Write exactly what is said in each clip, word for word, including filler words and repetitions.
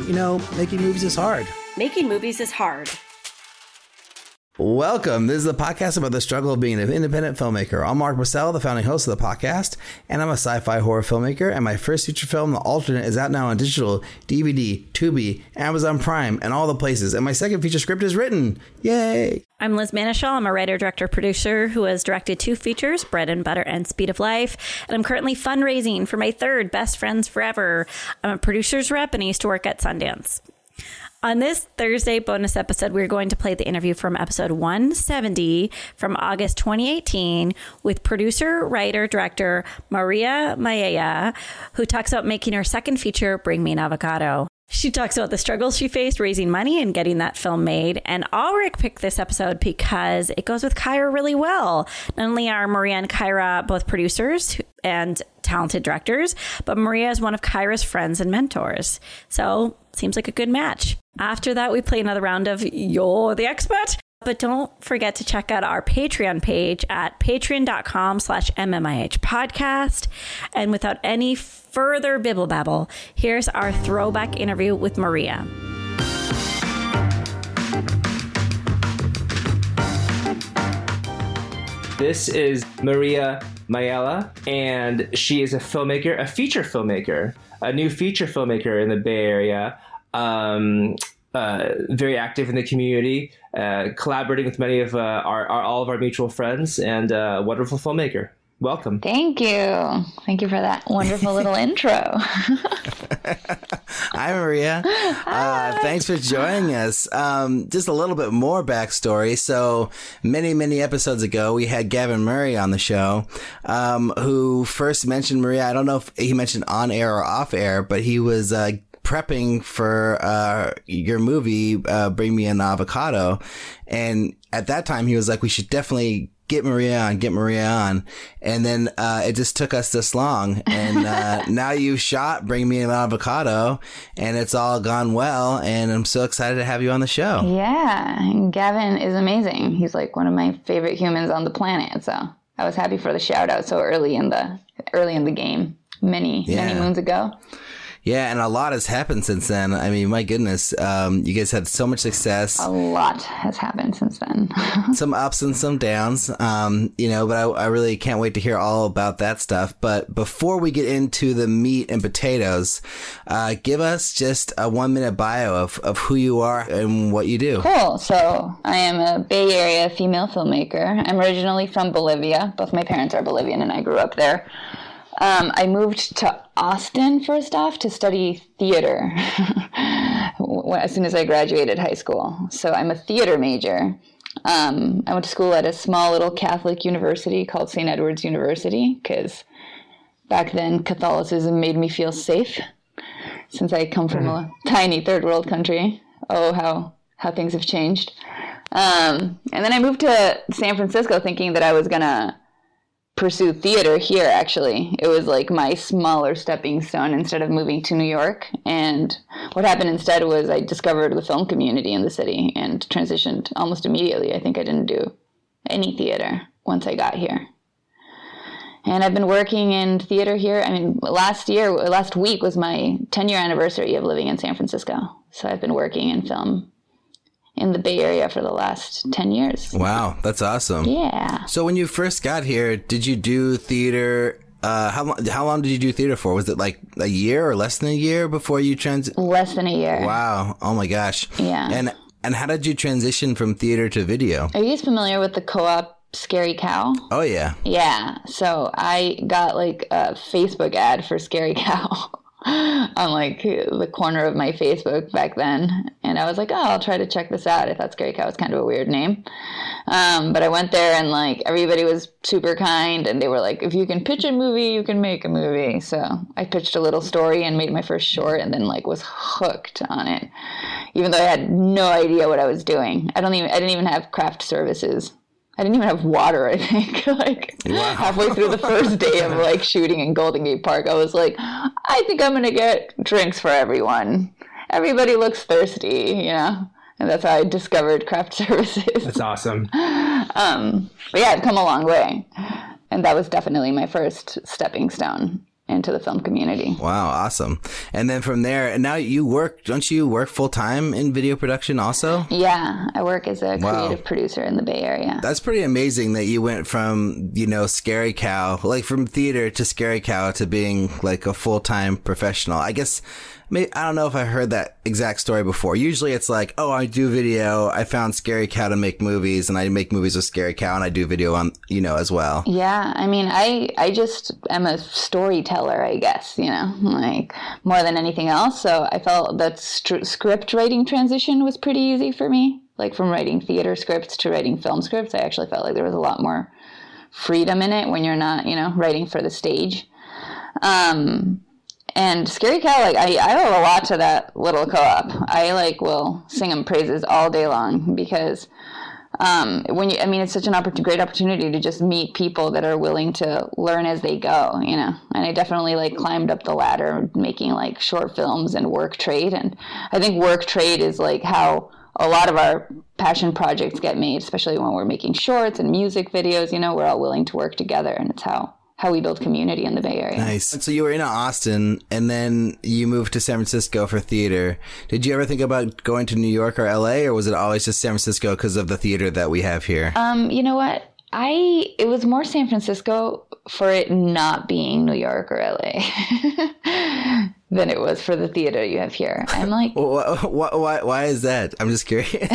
you know, making movies is hard. Making movies is hard. Welcome. This is a podcast about the struggle of being an independent filmmaker. I'm Mark Marcel, the founding host of the podcast, and I'm a sci-fi horror filmmaker, and my first feature film, The Alternate, is out now on digital, D V D, Tubi, Amazon Prime, and all the places, and my second feature script is written. Yay! I'm Liz Manashal. I'm a writer, director, producer who has directed two features, Bread and Butter and Speed of Life, and I'm currently fundraising for my third, Best Friends Forever. I'm a producer's rep, and I used to work at Sundance. On this Thursday bonus episode, we're going to play the interview from episode one seventy from August twenty eighteen with producer, writer, director Maria Maella, who talks about making her second feature, Bring Me an Avocado. She talks about the struggles she faced raising money and getting that film made. And Ulrich picked this episode because it goes with Kyra really well. Not only are Maria and Kyra both producers and talented directors, but Maria is one of Kyra's friends and mentors. So seems like a good match. After that, we play another round of You're the Expert. But don't forget to check out our Patreon page at patreon.com slash MMIH podcast. And without any further bibble babble, here's our throwback interview with Maria. This is Maria Maella, and she is a filmmaker, a feature filmmaker, a new feature filmmaker in the Bay Area. Um, uh, very active in the community, uh, collaborating with many of uh, our, our all of our mutual friends, and a uh, wonderful filmmaker. Welcome. Thank you. Thank you for that wonderful little intro. Hi, Maria. Hi. Uh, thanks for joining us. Um, just a little bit more backstory. So many, many episodes ago, we had Gavin Murray on the show, um, who first mentioned Maria. I don't know if he mentioned on air or off air, but he was uh, prepping for uh, your movie, uh, Bring Me an Avocado. And at that time, he was like, we should definitely get Maria on, get Maria on. And then uh, it just took us this long. And uh, now you shot Bring Me an Avocado, and it's all gone well. And I'm so excited to have you on the show. Yeah, Gavin is amazing. He's like one of my favorite humans on the planet. So I was happy for the shout out so early in the early in the game, many, yeah. many moons ago. Yeah, and a lot has happened since then. I mean, my goodness, um, you guys had so much success. A lot has happened since then. Some ups and some downs, um, you know, but I, I really can't wait to hear all about that stuff. But before we get into the meat and potatoes, uh, give us just a one-minute bio of, of who you are and what you do. Cool. So I am a Bay Area female filmmaker. I'm originally from Bolivia. Both my parents are Bolivian, and I grew up there. Um, I moved to Austin, first off, to study theater as soon as I graduated high school. So I'm a theater major. Um, I went to school at a small little Catholic university called Saint Edward's University, because back then Catholicism made me feel safe, since I come from a tiny third world country. Oh, how, how things have changed. Um, and then I moved to San Francisco thinking that I was going to pursue theater here, actually. It was like my smaller stepping stone instead of moving to New York. And what happened instead was I discovered the film community in the city and transitioned almost immediately. I think I didn't do any theater once I got here. And I've been working in theater here. I mean, last year, last week was my ten-year anniversary of living in San Francisco. So I've been working in film in the Bay Area for the last ten years. Wow, that's awesome. Yeah. So when you first got here, did you do theater? Uh, how long? How long did you do theater for? Was it like a year or less than a year before you trans? Less than a year. Wow. Oh my gosh. Yeah. And and how did you transition from theater to video? Are you guys familiar with the co-op Scary Cow? Oh yeah. Yeah. So I got like a Facebook ad for Scary Cow on like the corner of my Facebook back then. And I was like, oh, I'll try to check this out. I thought Scary Cow was kind of a weird name. Um, but I went there and like everybody was super kind, and they were like, if you can pitch a movie, you can make a movie. So I pitched a little story and made my first short, and then like was hooked on it, even though I had no idea what I was doing. I don't even, I didn't even have craft services. I didn't even have water, I think. like wow. Halfway through the first day of like shooting in Golden Gate Park, I was like, I think I'm going to get drinks for everyone. Everybody looks thirsty, you know? And that's how I discovered craft services. That's awesome. um, but yeah, I've come a long way. And that was definitely my first stepping stone. into the film community. Wow, awesome. And then from there, and now you work, don't you work full time in video production also? Yeah, I work as a Wow. creative producer in the Bay Area. That's pretty amazing that you went from, you know, Scary Cow, like from theater to Scary Cow to being like a full time professional. I guess, maybe, I don't know if I heard that exact story before. Usually it's like, oh, I do video. I found Scary Cow to make movies, and I make movies with Scary Cow, and I do video on, you know, as well. Yeah, I mean, I I just am a storyteller, I guess, you know, like more than anything else. So I felt that st- script writing transition was pretty easy for me. Like from writing theater scripts to writing film scripts, I actually felt like there was a lot more freedom in it when you're not, you know, writing for the stage. Um, and Scary Cow, like I, I owe a lot to that little co-op. I like will sing them praises all day long because um, when you, I mean, it's such an oppor- great opportunity to just meet people that are willing to learn as they go, you know. And I definitely like climbed up the ladder, making like short films and work trade. And I think work trade is like how a lot of our passion projects get made, especially when we're making shorts and music videos. You know, we're all willing to work together, and it's how how we build community in the Bay Area. Nice. So you were in Austin, and then you moved to San Francisco for theater. Did you ever think about going to New York or L A, or was it always just San Francisco because of the theater that we have here? Um, you know what? I it was more San Francisco for it not being New York or L A than it was for the theater you have here. I'm like, why, why, why is that? I'm just curious.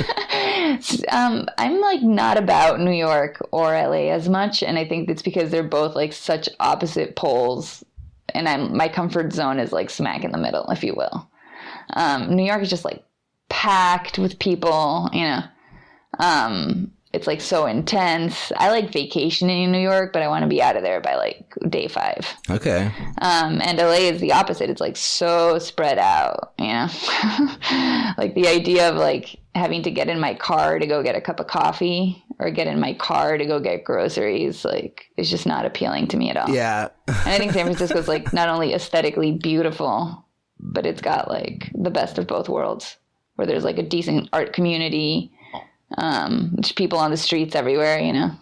um, I'm like not about New York or L A as much, and I think it's because they're both like such opposite poles, and I'm my comfort zone is like smack in the middle, if you will. Um, New York is just like packed with people, you know. Um, It's like so intense. I like vacationing in New York, but I want to be out of there by like day five. Okay. Um, and L A is the opposite. It's like so spread out, you know? Like the idea of like having to get in my car to go get a cup of coffee or get in my car to go get groceries, like is just not appealing to me at all. Yeah. And I think San Francisco is like not only aesthetically beautiful, but it's got like the best of both worlds, where there's like a decent art community, um there's people on the streets everywhere, you know.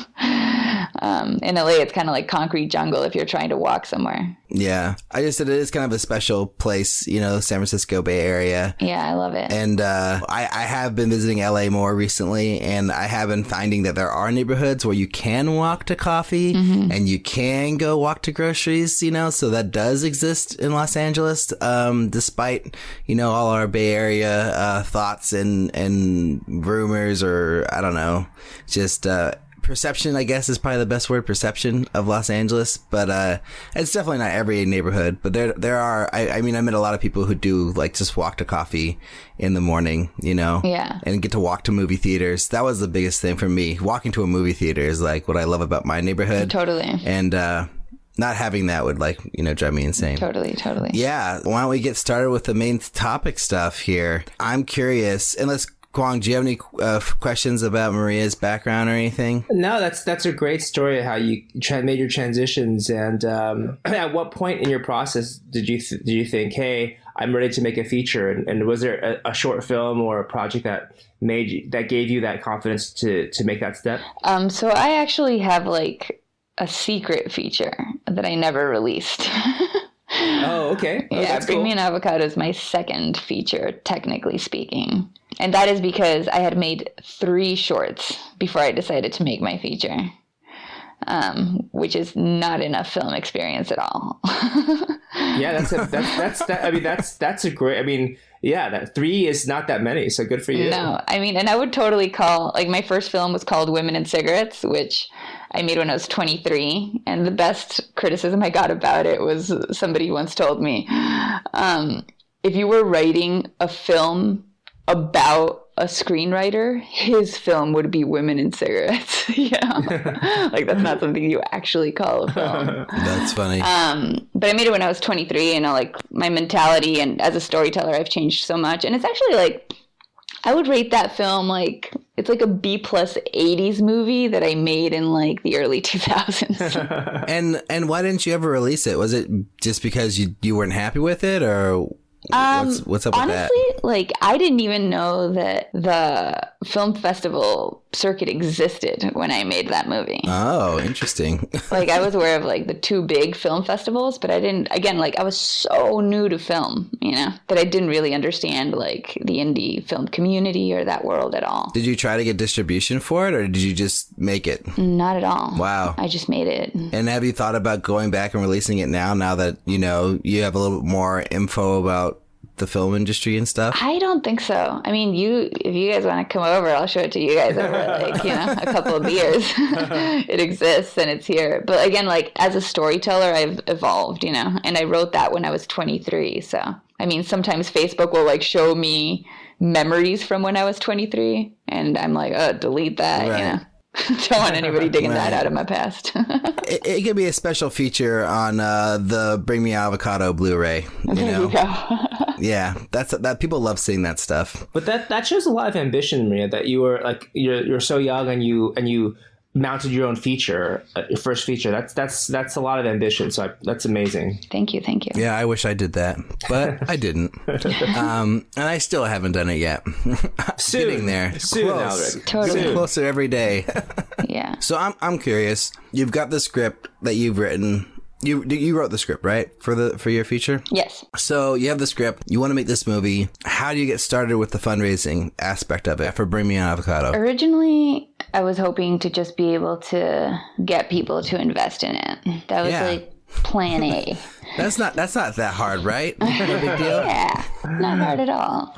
um in L A it's kind of like concrete jungle if you're trying to walk somewhere. Yeah, I just said it is kind of a special place, you know, San Francisco Bay Area. Yeah, I love it. And uh I, I have been visiting L A more recently, and I have been finding that there are neighborhoods where you can walk to coffee, mm-hmm. and you can go walk to groceries, you know, so that does exist in Los Angeles, um despite, you know, all our Bay Area uh thoughts and and rumors, or I don't know, just uh perception, I guess, is probably the best word, perception of Los Angeles. But uh, it's definitely not every neighborhood. But there there are, I, I mean, I met a lot of people who do like just walk to coffee in the morning, you know, yeah, and get to walk to movie theaters. That was the biggest thing for me. Walking to a movie theater is like what I love about my neighborhood. Totally. And uh, not having that would like, you know, drive me insane. Totally, totally. Yeah. Why don't we get started with the main topic stuff here? I'm curious, and let's Kwong, do you have any uh, questions about Maria's background or anything? No, that's that's a great story of how you tra- made your transitions. And um, at what point in your process did you th- did you think, hey, I'm ready to make a feature? And, and was there a, a short film or a project that made you, that gave you that confidence to to make that step? Um, so I actually have like a secret feature that I never released. Oh, okay. Oh, yeah, Bring cool. Me an Avocado is my second feature, technically speaking. And that is because I had made three shorts before I decided to make my feature, um, which is not enough film experience at all. Yeah, that's a, that's that's that. I mean, that's that's a great. I mean, yeah, that three is not that many, so good for you. No, I mean, and I would totally call, like, my first film was called Women and Cigarettes, which I made when I was twenty-three, and the best criticism I got about it was somebody once told me, um, if you were writing a film about a screenwriter, his film would be Women and Cigarettes. Yeah, like that's not something you actually call a film. That's funny. Um, but I made it when I was twenty-three, and I, like, my mentality and as a storyteller, I've changed so much. And it's actually like, I would rate that film like, it's like a B plus eighties movie that I made in like the early two thousands. and and why didn't you ever release it? Was it just because you you weren't happy with it, or what's, Um, what's up with honestly, that? like, I didn't even know that the film festival circuit existed when I made that movie. Oh, interesting. Like, I was aware of, like, the two big film festivals, but I didn't, again, like, I was so new to film, you know, that I didn't really understand, like, the indie film community or that world at all. Did you try to get distribution for it, or did you just make it? Not at all. Wow. I just made it. And have you thought about going back and releasing it now, now that, you know, you have a little bit more info about the film industry and stuff? I don't think so. I mean, you, if you guys want to come over, I'll show it to you guys over, like, you know, a couple of beers. It exists and it's here. But again, like, as a storyteller, I've evolved, you know, and I wrote that when I was twenty-three. So, I mean, sometimes Facebook will, like, show me memories from when I was twenty-three, and I'm like, oh, delete that, right. you know. Don't want anybody digging Right. that out of my past. It, it could be a special feature on uh, the Bring Me Avocado Blu-ray. You There know? you go. Yeah, that's that. People love seeing that stuff. But that that shows a lot of ambition, Maria. That you were like you're you're so young and you and you mounted your own feature, uh, your first feature. That's that's that's a lot of ambition. So I, that's amazing. Thank you. Thank you. Yeah, I wish I did that, but I didn't. Um, and I still haven't done it yet. Soon, Getting there, soon, Close. Alric. Totally. Getting closer every day. Yeah. So I'm I'm curious. You've got the script that you've written. You you wrote the script, right, for the for your feature? Yes. So you have the script. You want to make this movie. How do you get started with the fundraising aspect of it for Bring Me an Avocado? Originally, I was hoping to just be able to get people to invest in it. That was Yeah. like plan A. That's not that's not that hard, right? No big deal. Yeah, not hard at all.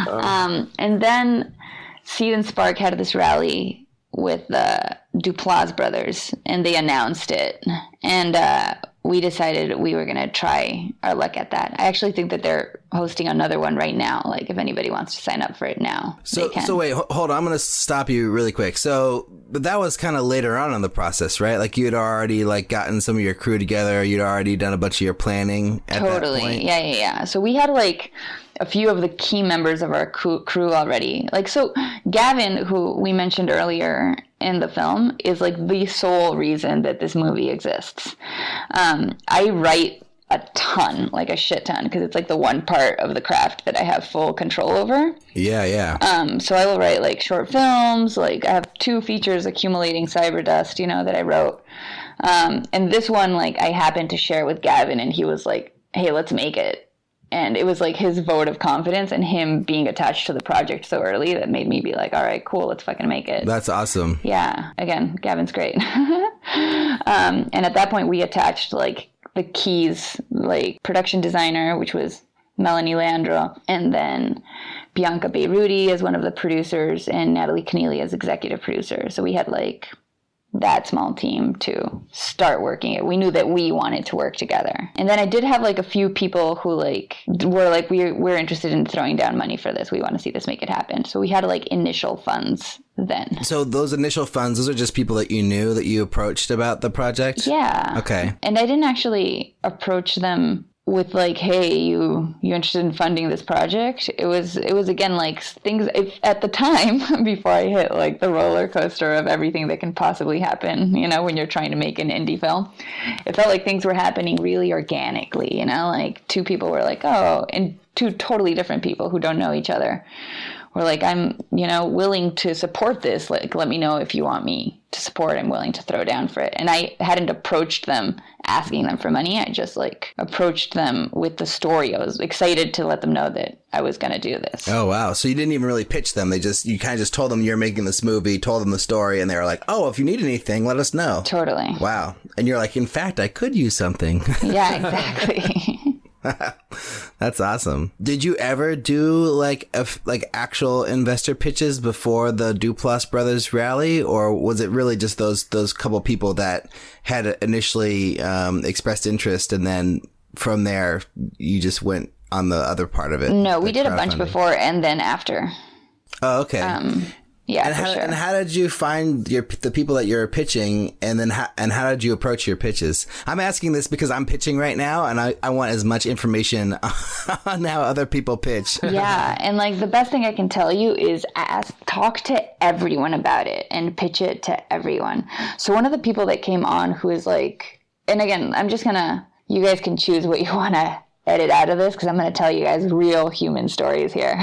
Um, and then Seed and Spark had this rally with the Duplass brothers, and they announced it. And uh, we decided we were going to try our luck at that. I actually think that they're hosting another one right now. Like, if anybody wants to sign up for it now, So, they can. so wait, ho- hold on. I'm going to stop you really quick. So, but that was kind of later on in the process, right? Like, you'd already like gotten some of your crew together. You'd already done a bunch of your planning at that Totally. point. Yeah, yeah, yeah. So we had like a few of the key members of our crew, crew already. Like, so Gavin, who we mentioned earlier in the film, is like the sole reason that this movie exists. Um, I write a ton, like a shit ton, because it's like the one part of the craft that I have full control over. Yeah, yeah. Um, so I will write like short films. Like, I have two features, Accumulating Cyberdust, you know, that I wrote. Um, and this one, like, I happened to share with Gavin, and he was like, hey, let's make it. And it was like his vote of confidence and him being attached to the project so early that made me be like, all right, cool, let's fucking make it. That's awesome. Yeah. Again, Gavin's great. um, and at that point, we attached like the keys, like production designer, which was Melanie Leandro, and then Bianca Beirudi as one of the producers, and Natalie Keneally as executive producer. So we had like that small team to start working it. We knew that we wanted to work together. And then I did have like a few people who like were like, we're, we're interested in throwing down money for this. We want to see this make it happen. So we had like initial funds then. So those initial funds, those are just people that you knew that you approached about the project? Yeah. Okay. And I didn't actually approach them with like, hey, you you interested in funding this project? It was it was again like things if, at the time before I hit like the roller coaster of everything that can possibly happen, you know, when you're trying to make an indie film. It felt like things were happening really organically, you know, like two people were like, oh, and two totally different people who don't know each other were like, I'm, you know, willing to support this. Like, let me know if you want me to support. I'm willing to throw down for it. And I hadn't approached them asking them for money. I just like approached them with the story. I was excited to let them know that I was going to do this. Oh, wow. So you didn't even really pitch them. They just, you kind of just told them you're making this movie, told them the story, and they were like, oh, if you need anything, let us know. Totally. Wow. And you're like, in fact, I could use something. Yeah, exactly. That's awesome. Did you ever do like a, like actual investor pitches before the Duplass brothers rally, or was it really just those those couple people that had initially um, expressed interest, and then from there you just went on the other part of it? No, we the did a bunch crowdfunding? before and then after. Oh, okay. Um, yeah, and for how, sure. and how did you find your the people that you're pitching, and then how, and how did you approach your pitches? I'm asking this because I'm pitching right now, and I, I want as much information on how other people pitch. Yeah, and like the best thing I can tell you is ask, talk to everyone about it and pitch it to everyone. So one of the people that came on who is like, and again, I'm just gonna, you guys can choose what you want to edit out of this because I'm going to tell you guys real human stories here.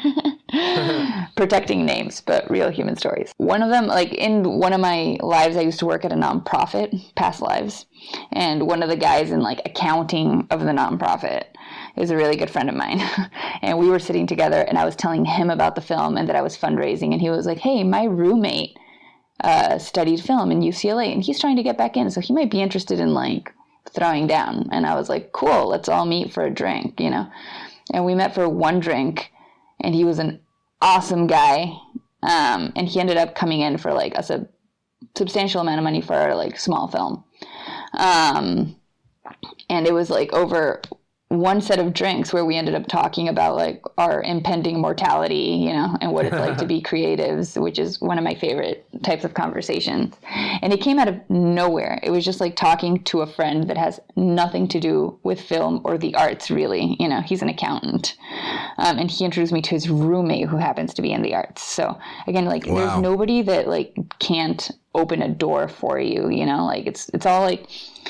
Protecting names, but real human stories. One of them, like in one of my lives, I used to work at a nonprofit, past lives. And one of the guys in like accounting of the nonprofit is a really good friend of mine. And we were sitting together and I was telling him about the film and that I was fundraising. And he was like, hey, my roommate uh, studied film in U C L A and he's trying to get back in. So he might be interested in like throwing down. And I was like, cool, let's all meet for a drink, you know? And we met for one drink and he was an awesome guy. Um, and he ended up coming in for like a sub- substantial amount of money for our like small film. Um, and it was like over one set of drinks where we ended up talking about like our impending mortality, you know, and what it's like to be creatives, which is one of my favorite types of conversations. And it came out of nowhere. It was just like talking to a friend that has nothing to do with film or the arts, really. You know, he's an accountant. Um, and he introduced me to his roommate who happens to be in the arts. So again, like wow. There's nobody that like can't open a door for you, you know, like it's, it's all like,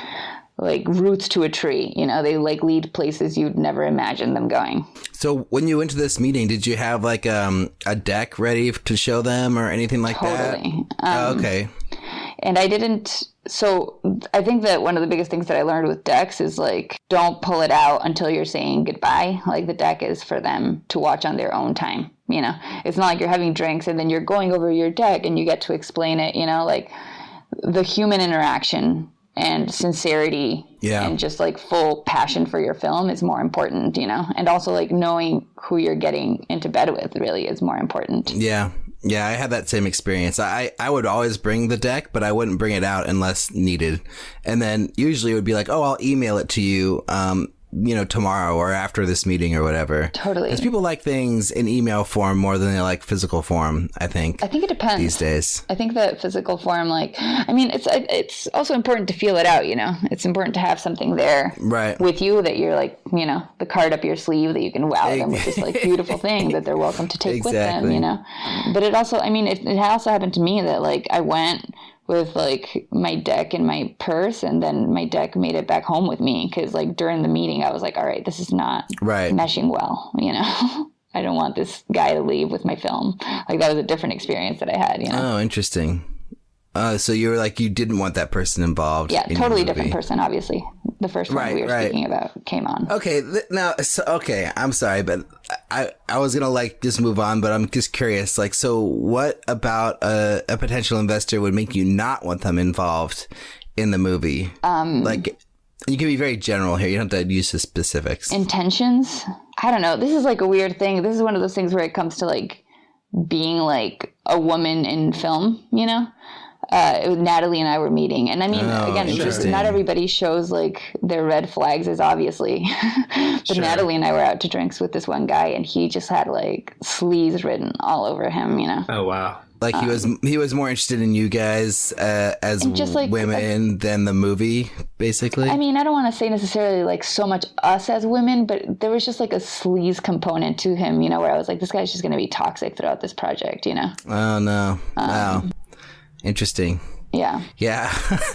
like roots to a tree, you know, they like lead places you'd never imagine them going. So when you went to this meeting, did you have like um, a deck ready to show them or anything like totally. that? Um, oh, okay. And I didn't, so I think that one of the biggest things that I learned with decks is like, don't pull it out until you're saying goodbye. Like the deck is for them to watch on their own time. You know, it's not like you're having drinks and then you're going over your deck and you get to explain it, you know, like the human interaction and sincerity yeah. and just like full passion for your film is more important, you know, and also like knowing who you're getting into bed with really is more important. Yeah. Yeah, I had that same experience. I, I would always bring the deck, but I wouldn't bring it out unless needed. And then usually it would be like, oh, I'll email it to you, um, you know, tomorrow or after this meeting or whatever. Totally. Because people like things in email form more than they like physical form, I think. I think it depends. These days. I think that physical form, like, I mean, it's it's also important to feel it out, you know? It's important to have something there right. with you that you're like, you know, the card up your sleeve that you can wow them with this like beautiful thing that they're welcome to take exactly. with them, you know? But it also, I mean, it, it also happened to me that like I went with like my deck in my purse and then my deck made it back home with me because like during the meeting I was like, all right, this is not right. meshing well, you know. I don't want this guy to leave with my film. Like that was a different experience that I had, you know. Oh, interesting. Uh, so you were like, you didn't want that person involved. Yeah, in totally different person, obviously. The first one right, we were right. speaking about came on. Okay, th- now, so, okay, I'm sorry, but I, I was going to like just move on, but I'm just curious. Like, so what about a, a potential investor would make you not want them involved in the movie? Um, like, you can be very general here. You don't have to use the specifics. Intentions? I don't know. This is like a weird thing. This is one of those things where it comes to like being like a woman in film, you know? Uh, it was Natalie and I were meeting. And I mean, oh, again, just not everybody shows like their red flags as obviously. But sure. Natalie and I were out to drinks with this one guy and he just had like sleaze written all over him, you know? Oh, wow. Like he was, um, he was more interested in you guys uh, as just like, women uh, than the movie, basically. I mean, I don't want to say necessarily like so much us as women, but there was just like a sleaze component to him, you know, where I was like, this guy's just going to be toxic throughout this project, you know? Oh, no. Um, wow. Interesting. Yeah. Yeah.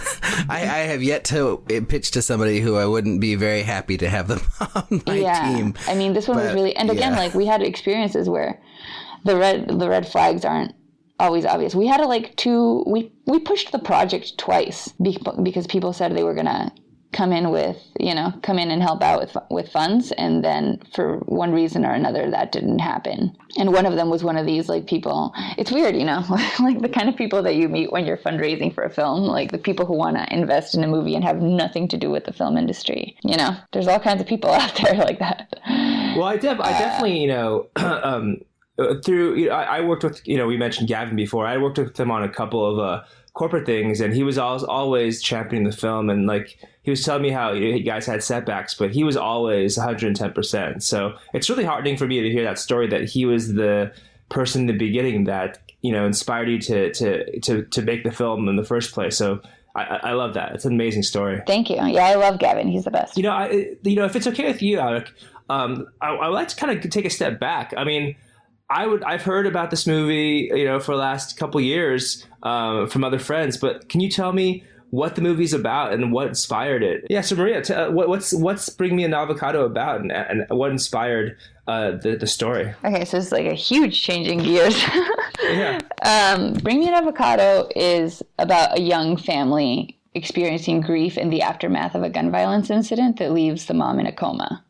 I, I have yet to pitch to somebody who I wouldn't be very happy to have them on my yeah. team. I mean, this one but, was really, and again, yeah. like we had experiences where the red, the red flags aren't always obvious. We had to like two, we, we pushed the project twice because people said they were going to come in with, you know, come in and help out with with funds. And then for one reason or another, that didn't happen. And one of them was one of these like people, it's weird, you know, like the kind of people that you meet when you're fundraising for a film, like the people who want to invest in a movie and have nothing to do with the film industry. You know, there's all kinds of people out there like that. Well, I, def- I definitely, you know, um, through, you know, I, I worked with, you know, we mentioned Gavin before. I worked with him on a couple of uh, corporate things, and he was always, always championing the film. And like, he was telling me how you, know, you guys had setbacks, but he was always one hundred ten percent. So it's really heartening for me to hear that story, that he was the person in the beginning that, you know, inspired you to, to, to, to make the film in the first place. So I, I love that. It's an amazing story. Thank you. Yeah, I love Gavin. He's the best. You know, I, you know, if it's okay with you, Alec, um, I, I would like to kind of take a step back. I mean, I would, I've heard about this movie, you know, for the last couple years uh, from other friends, but can you tell me what the movie's about and what inspired it. Yeah, so Maria, t- uh, what, what's what's Bring Me an Avocado about, and, and what inspired uh, the the story? Okay, so it's like a huge changing gears. Yeah. Um, Bring Me an Avocado is about a young family experiencing grief in the aftermath of a gun violence incident that leaves the mom in a coma.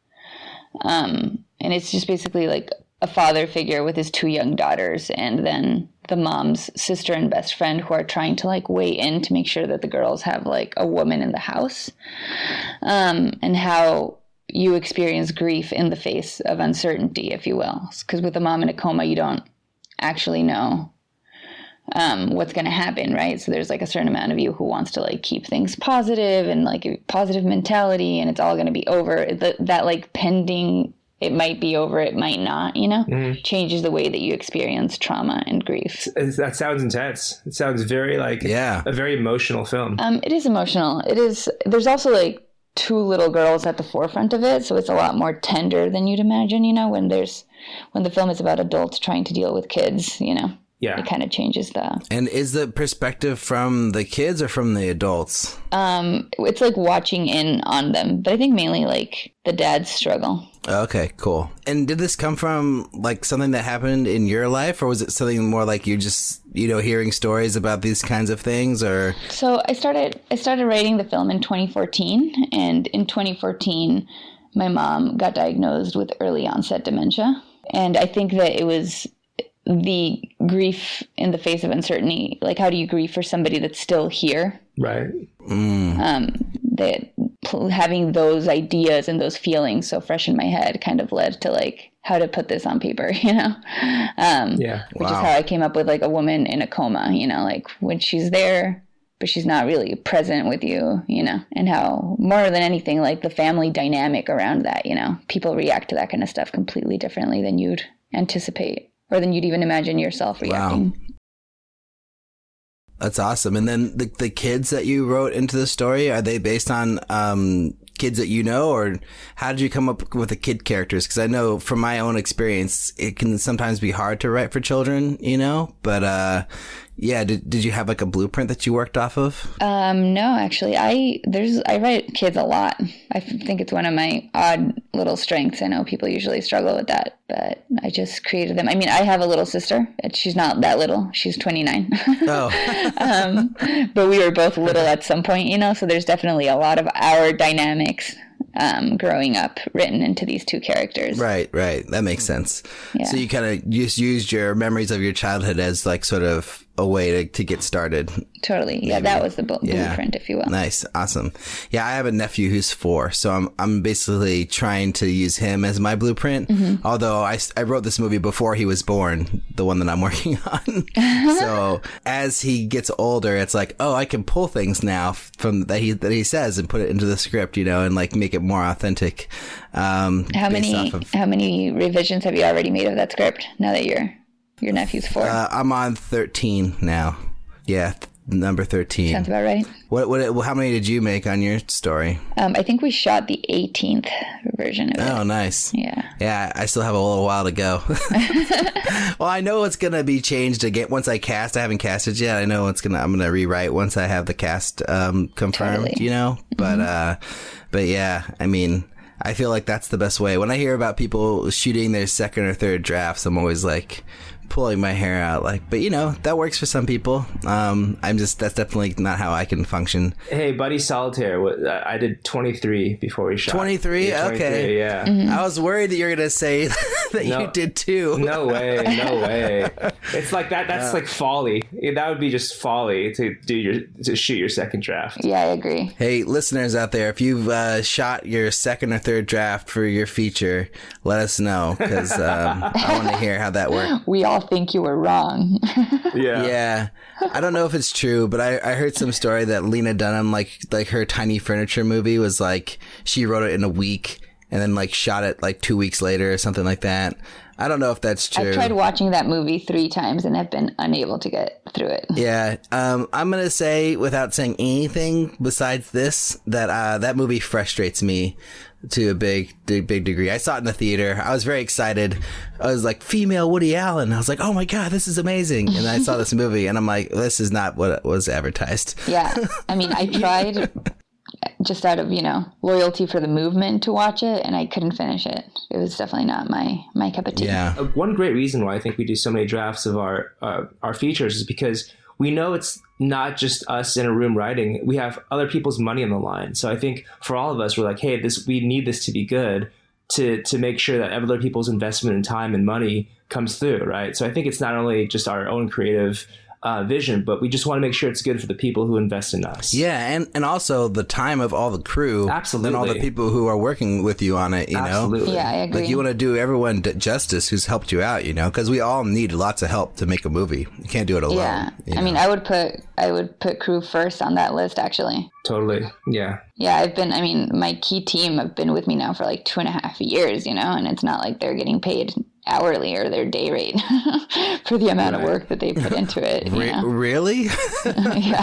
Um, and it's just basically like a father figure with his two young daughters, and then the mom's sister and best friend who are trying to like weigh in to make sure that the girls have like a woman in the house, um, and how you experience grief in the face of uncertainty, if you will. Because with a mom in a coma, you don't actually know um, what's going to happen, right? So there's like a certain amount of you who wants to like keep things positive and like a positive mentality, and it's all going to be over. That, that like pending, it might be over, it might not, you know, mm-hmm. changes the way that you experience trauma and grief. That sounds intense. It sounds very like yeah. a very emotional film. Um, it is emotional. It is. There's also like two little girls at the forefront of it, so it's a lot more tender than you'd imagine, you know, when there's when the film is about adults trying to deal with kids, you know. Yeah. It kind of changes the... And is the perspective from the kids or from the adults? Um, it's like watching in on them, but I think mainly like the dad's struggle. Okay, cool. And did this come from like something that happened in your life, or was it something more like you just, you know, hearing stories about these kinds of things, or? So I started, I started writing the film in twenty fourteen, and in twenty fourteen, my mom got diagnosed with early onset dementia. And I think that it was the grief in the face of uncertainty. Like, how do you grieve for somebody that's still here? Right. Mm. Um, that having those ideas and those feelings so fresh in my head kind of led to like how to put this on paper, you know? Um, yeah. Which Wow. is how I came up with like a woman in a coma, you know, like when she's there, but she's not really present with you, you know, and how more than anything, like the family dynamic around that, you know, people react to that kind of stuff completely differently than you'd anticipate. Or than you'd even imagine yourself reacting. Wow. That's awesome. And then the the kids that you wrote into the story, are they based on um, kids that you know, or how did you come up with the kid characters? Because I know from my own experience, it can sometimes be hard to write for children, you know. But uh, yeah, did did you have like a blueprint that you worked off of? Um, no, actually, I there's I write kids a lot. I think it's one of my odd little strengths. I know people usually struggle with that, but I just created them. I mean, I have a little sister. She's not that little. She's twenty-nine. Oh. um, but we were both little at some point, you know, so there's definitely a lot of our dynamics um, growing up written into these two characters. Right, right. That makes sense. Yeah. So you kind of just used your memories of your childhood as like sort of a way to, to get started. Totally. Yeah, Maybe. that was the bu- Yeah. blueprint, if you will. Nice. Awesome. Yeah, I have a nephew who's four, so I'm I'm basically trying to use him as my blueprint. Mm-hmm. Although I, I wrote this movie before he was born, the one that I'm working on. So as he gets older, it's like, oh, I can pull things now from that he that he says and put it into the script, you know, and like make it more authentic. Um, How based many off of- how many revisions have you already made of that script now that your your nephew's four? Uh, I'm on thirteen now. Yeah, th- number thirteen. Sounds about right. What? What? How many did you make on your story? Um, I think we shot the eighteenth version of it. Oh, nice. Yeah. Yeah, I still have a little while to go. Well, I know it's gonna be changed again once I cast. I haven't casted yet. I know it's gonna. I'm gonna rewrite once I have the cast um, confirmed. Totally. You know, but uh, but yeah, I mean, I feel like that's the best way. When I hear about people shooting their second or third drafts, I'm always like pulling my hair out, like, but you know, that works for some people. Um, I'm just, that's definitely not how I can function. Hey, Buddy Solitaire, what- I did twenty-three before we shot. twenty-three? Yeah, Okay. Yeah. Mm-hmm. I was worried that you were going to say that No. you did too. No way, no way. It's like that. That's like folly. That would be just folly to do your to shoot your second draft. Yeah, I agree. Hey, listeners out there, if you've uh, shot your second or third draft for your feature, let us know, because um, I want to hear how that worked. We all think you were wrong. Yeah. Yeah, I don't know if it's true, but I, I heard some story that Lena Dunham, like like her Tiny Furniture movie, was like she wrote it in a week and then like shot it like two weeks later or something like that. I don't know if that's true. I've tried watching that movie three times and have been unable to get through it. Yeah, um, I'm gonna say, without saying anything besides this, that uh, that movie frustrates me to a big, big, big degree. I saw it in the theater. I was very excited. I was like, female Woody Allen. I was like, oh my God, this is amazing. And then I saw this movie and I'm like, this is not what was advertised. Yeah. I mean, I tried just out of, you know, loyalty for the movement to watch it, and I couldn't finish it. It was definitely not my, my cup of tea. Yeah. Uh, One great reason why I think we do so many drafts of our, uh, our features is because we know it's not just us in a room writing. We have other people's money on the line. So I think for all of us, we're like, hey, this we need this to be good to to make sure that other people's investment in time and money comes through, right? So I think it's not only just our own creative uh, vision, but we just want to make sure it's good for the people who invest in us. Yeah, and, and also the time of all the crew. Absolutely. And all the people who are working with you on it, you Absolutely. know? Yeah, I agree. Like, you want to do everyone d- justice who's helped you out, you know? Because we all need lots of help to make a movie. You can't do it alone. Yeah. you I know? mean, I would put I would put crew first on that list, actually. Totally. Yeah. Yeah, I've been, I mean, my key team have been with me now for like two and a half years, you know, and it's not like they're getting paid hourly or their day rate for the amount Right. of work that they put into it. You Re- know? really? Yeah.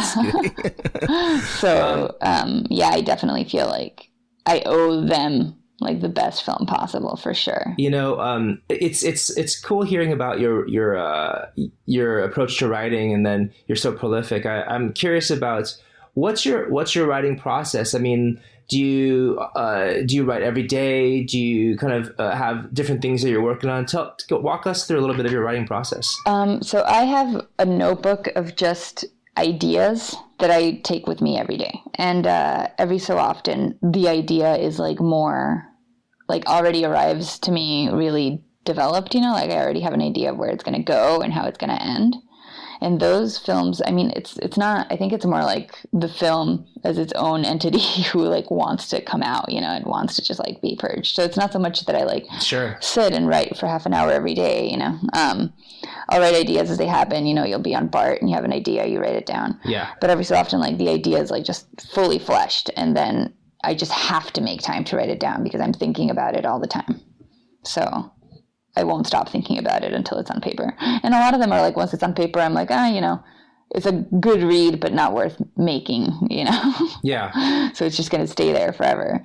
So, um, yeah, I definitely feel like I owe them like the best film possible for sure. You know, um, it's it's it's cool hearing about your your uh, your approach to writing, and then you're so prolific. I, I'm curious about what's your what's your writing process. I mean, do you uh, do you write every day? Do you kind of uh, have different things that you're working on? Tell walk us through a little bit of your writing process. Um, so I have a notebook of just ideas that I take with me every day. And uh, every so often, the idea is like more, like already arrives to me really developed, you know, like I already have an idea of where it's going to go and how it's going to end. And those films, I mean, it's it's not, I think it's more like the film as its own entity who like wants to come out, you know, and wants to just like be purged. So it's not so much that I like Sure. sit and write for half an hour every day, you know. Um, I'll write ideas as they happen, you know, you'll be on BART and you have an idea, you write it down. Yeah. But every so often, like the idea is like just fully fleshed, and then I just have to make time to write it down because I'm thinking about it all the time. So I won't stop thinking about it until it's on paper. And a lot of them are like, once it's on paper, I'm like, ah, you know, it's a good read, but not worth making, you know? Yeah. So it's just going to stay there forever.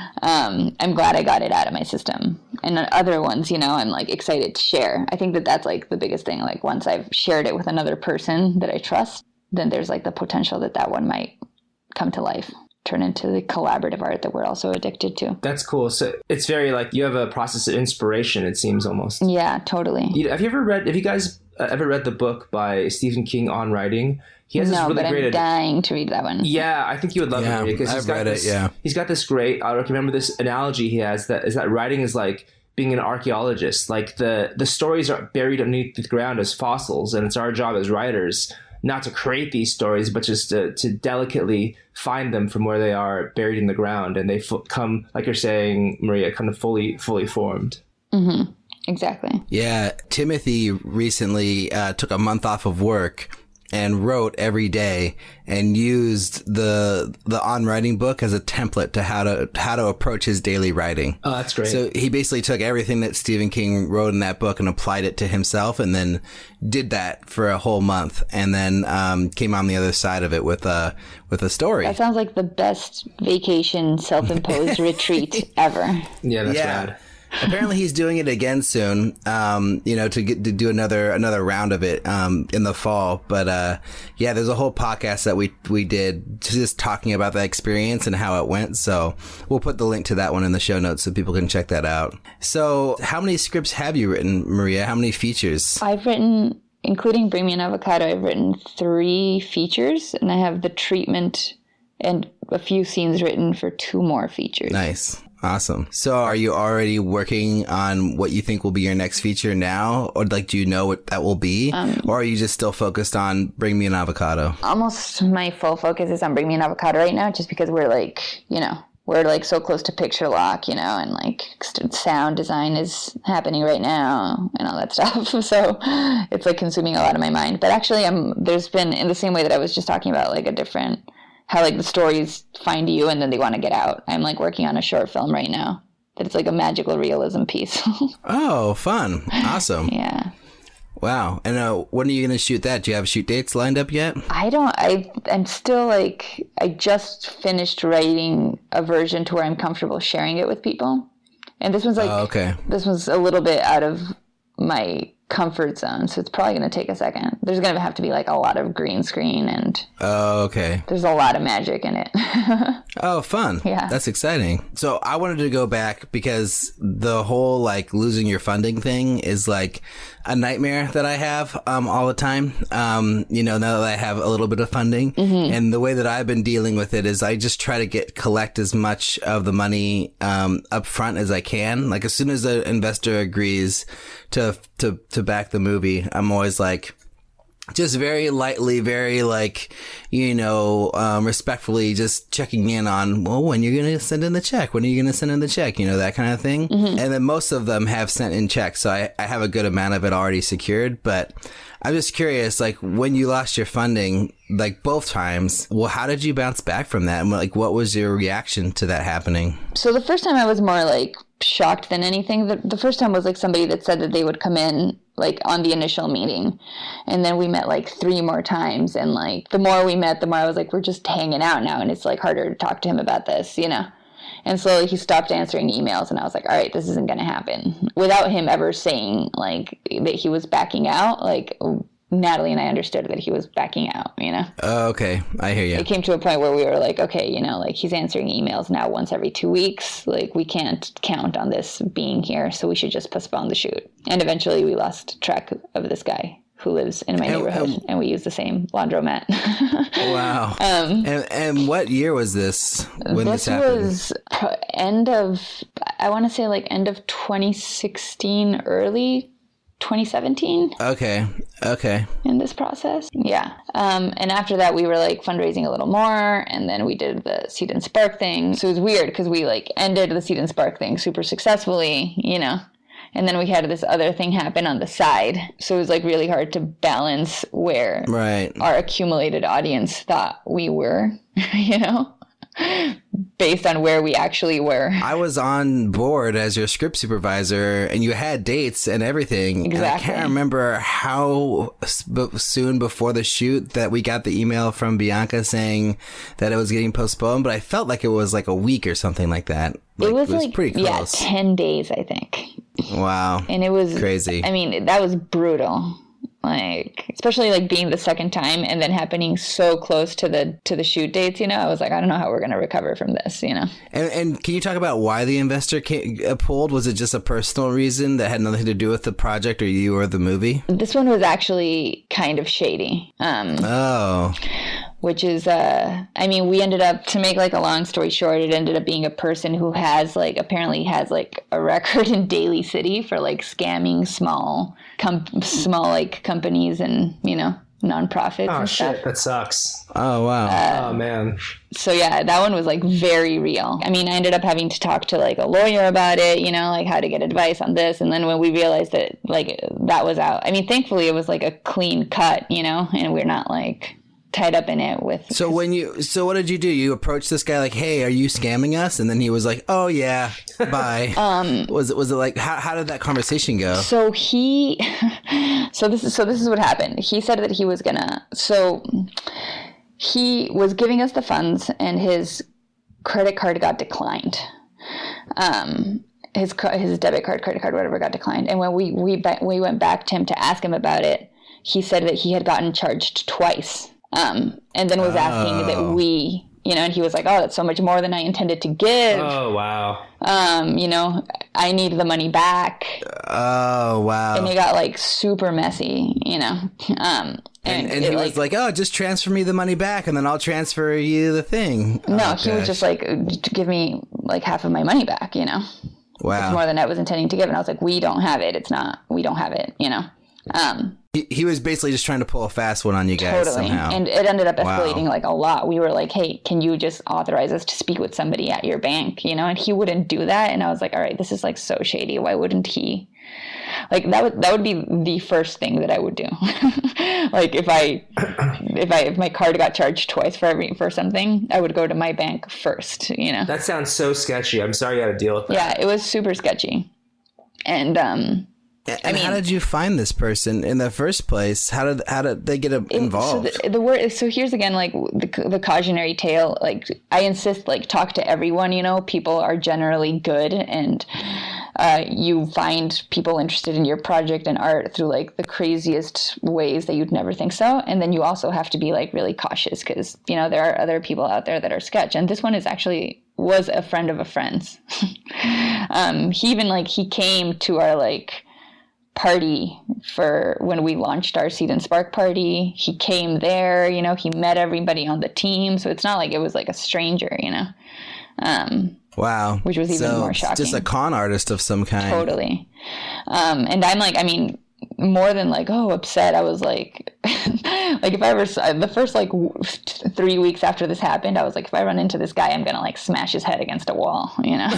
Um, I'm glad I got it out of my system. And other ones, you know, I'm like excited to share. I think that that's like the biggest thing. Like once I've shared it with another person that I trust, then there's like the potential that that one might come to life, turn into the collaborative art that we're also addicted to. That's cool. So it's very like you have a process of inspiration, it seems almost. Yeah, totally. You, have you ever read, have you guys uh, ever read the book by Stephen King On Writing? He has No, this really but great I'm dying to read that one. Yeah, I think you would love Yeah, it because I've he's got read it, this, yeah. He's got this great. I remember this analogy he has that is that writing is like being an archaeologist. Like the the stories are buried underneath the ground as fossils, and it's our job as writers not to create these stories, but just to, to delicately find them from where they are buried in the ground, and they f- come, like you're saying, Maria, kind of fully fully formed. Mm-hmm. Exactly. Yeah, Timothy recently uh, took a month off of work and wrote every day and used the the On Writing book as a template to how to how to approach his daily writing. Oh, that's great. So he basically took everything that Stephen King wrote in that book and applied it to himself, and then did that for a whole month, and then um, came on the other side of it with a with a story. That sounds like the best vacation self-imposed retreat ever. Yeah, that's Yeah. rad. Apparently he's doing it again soon, um, you know, to get to do another another round of it um, in the fall. But uh, yeah, there's a whole podcast that we we did just talking about that experience and how it went. So we'll put the link to that one in the show notes so people can check that out. So how many scripts have you written, Maria? How many features? I've written, including Bring Me an Avocado, I've written three features, and I have the treatment and a few scenes written for two more features. Nice. Awesome. So are you already working on what you think will be your next feature now? Or like, do you know what that will be? Um, or are you just still focused on Bring Me an Avocado? Almost my full focus is on Bring Me an Avocado right now, just because we're like, you know, we're like so close to picture lock, you know, and like sound design is happening right now and all that stuff. So it's like consuming a lot of my mind. But actually, I'm, there's been, in the same way that I was just talking about, like a different, how like the stories find you and then they want to get out. I'm like working on a short film right now that it's like a magical realism piece. Oh, fun. Awesome. Yeah. Wow. And uh, when are you going to shoot that? Do you have shoot dates lined up yet? I don't, I, I'm still like, I just finished writing a version to where I'm comfortable sharing it with people. And this one's like, oh, okay. This one's a little bit out of my comfort zone, so it's probably going to take a second. There's going to have to be like a lot of green screen, and oh, okay. There's a lot of magic in it. Oh, fun. Yeah. That's exciting. So I wanted to go back because the whole like losing your funding thing is like a nightmare that I have um, all the time. Um, you know, now that I have a little bit of funding, mm-hmm. and the way that I've been dealing with it is I just try to get collect as much of the money um, up front as I can. Like as soon as the investor agrees to to to back the movie, I'm always like, just very lightly, very like, you know, um, respectfully just checking in on, well, when you're going to send in the check, when are you going to send in the check, you know, that kind of thing. Mm-hmm. And then most of them have sent in checks. So I, I have a good amount of it already secured. But I'm just curious, like when you lost your funding, like both times, well, how did you bounce back from that? And like, what was your reaction to that happening? So the first time I was more like shocked than anything. The, the first time was like somebody that said that they would come in like on the initial meeting, and then we met like three more times, and like the more we met, the more I was like, we're just hanging out now, and it's like harder to talk to him about this, you know. And slowly he stopped answering emails, and I was like, all right, this isn't going to happen, without him ever saying like that he was backing out. Like Natalie and I understood that he was backing out, you know. Oh, okay. I hear you. It came to a point where we were like, okay, you know, like he's answering emails now once every two weeks. Like we can't count on this being here, so we should just postpone the shoot. And eventually we lost track of this guy who lives in my and, neighborhood, um, and we use the same laundromat. Wow. Um, and, and what year was this when this, this happened? was end of, I want to say like end of twenty sixteen, early twenty seventeen. Okay. Okay. In this process. Yeah. Um, and after that, we were like fundraising a little more, and then we did the Seed and Spark thing. So it was weird because we like ended the Seed and Spark thing super successfully, you know, and then we had this other thing happen on the side. So it was like really hard to balance where right. our accumulated audience thought we were, you know, based on where we actually were. I was on board as your script supervisor, and you had dates and everything. Exactly. And I can't remember how sp- soon before the shoot that we got the email from Bianca saying that it was getting postponed, but I felt like it was like a week or something like that. Like, it was, it was like, pretty close. Yeah, ten days, I think. Wow. And it was crazy. I mean, that was brutal. Like, especially like being the second time and then happening so close to the to the shoot dates, you know, I was like, I don't know how we're going to recover from this, you know. And, and can you talk about why the investor came, uh, pulled? Was it just a personal reason that had nothing to do with the project or you or the movie? This one was actually kind of shady. Um, oh. Which is, uh, I mean, we ended up, to make like a long story short, it ended up being a person who has like, apparently has like a record in Daly City for like scamming small, com- small like companies and, you know, nonprofits oh, and shit, stuff. that sucks. Oh, wow. Uh, oh, man. So, yeah, that one was like very real. I mean, I ended up having to talk to like a lawyer about it, you know, like how to get advice on this. And then when we realized that like that was out, I mean, thankfully it was like a clean cut, you know, and we're not like tied up in it with. So when you, so what did you do? You approached this guy like, hey, are you scamming us? And then he was like, oh yeah, bye. um, was it, was it like, how, how did that conversation go? So he, so this is, so this is what happened. He said that he was gonna, so he was giving us the funds and his credit card got declined. Um, his, his debit card, credit card, whatever got declined. And when we, we, we went back to him to ask him about it, he said that he had gotten charged twice. Um, and then was asking oh. that we, you know, and he was like, oh, that's so much more than I intended to give. Oh, wow. Um, you know, I need the money back. Oh, wow. And it got like super messy, you know. Um, and, and, and it, he like, was like, oh, just transfer me the money back and then I'll transfer you the thing. No, oh, he gosh. was just like, give me like half of my money back, you know. Wow. It's more than I was intending to give. And I was like, we don't have it. It's not, we don't have it, you know. Um, he, he was basically just trying to pull a fast one on you guys totally. somehow. And it ended up escalating wow. like a lot. We were like, hey, can you just authorize us to speak with somebody at your bank? You know, and he wouldn't do that. And I was like, all right, this is like so shady. Why wouldn't he? Like that would, that would be the first thing that I would do. Like if I, if I, if my card got charged twice for every, for something, I would go to my bank first, you know? That sounds so sketchy. I'm sorry you had to deal with that. Yeah, it was super sketchy. And, um, And I mean, how did you find this person in the first place? How did how did they get involved? So the, the word. So here's again, like the, the cautionary tale. Like I insist, like talk to everyone. You know, people are generally good, and uh, you find people interested in your project and art through like the craziest ways that you'd never think so. And then you also have to be like really cautious because you know there are other people out there that are sketch, and this one is actually was a friend of a friend's. um, he even like he came to our like. party for when we launched our Seed and Spark party. He came there, you know, he met everybody on the team. So it's not like it was like a stranger, you know. Um, wow. Which was even so more shocking. Just a con artist of some kind. Totally. Um, and I'm like, I mean, more than like, oh, upset. I was like, like if I ever, the first like w- three weeks after this happened, I was like, if I run into this guy, I'm going to like smash his head against a wall, you know?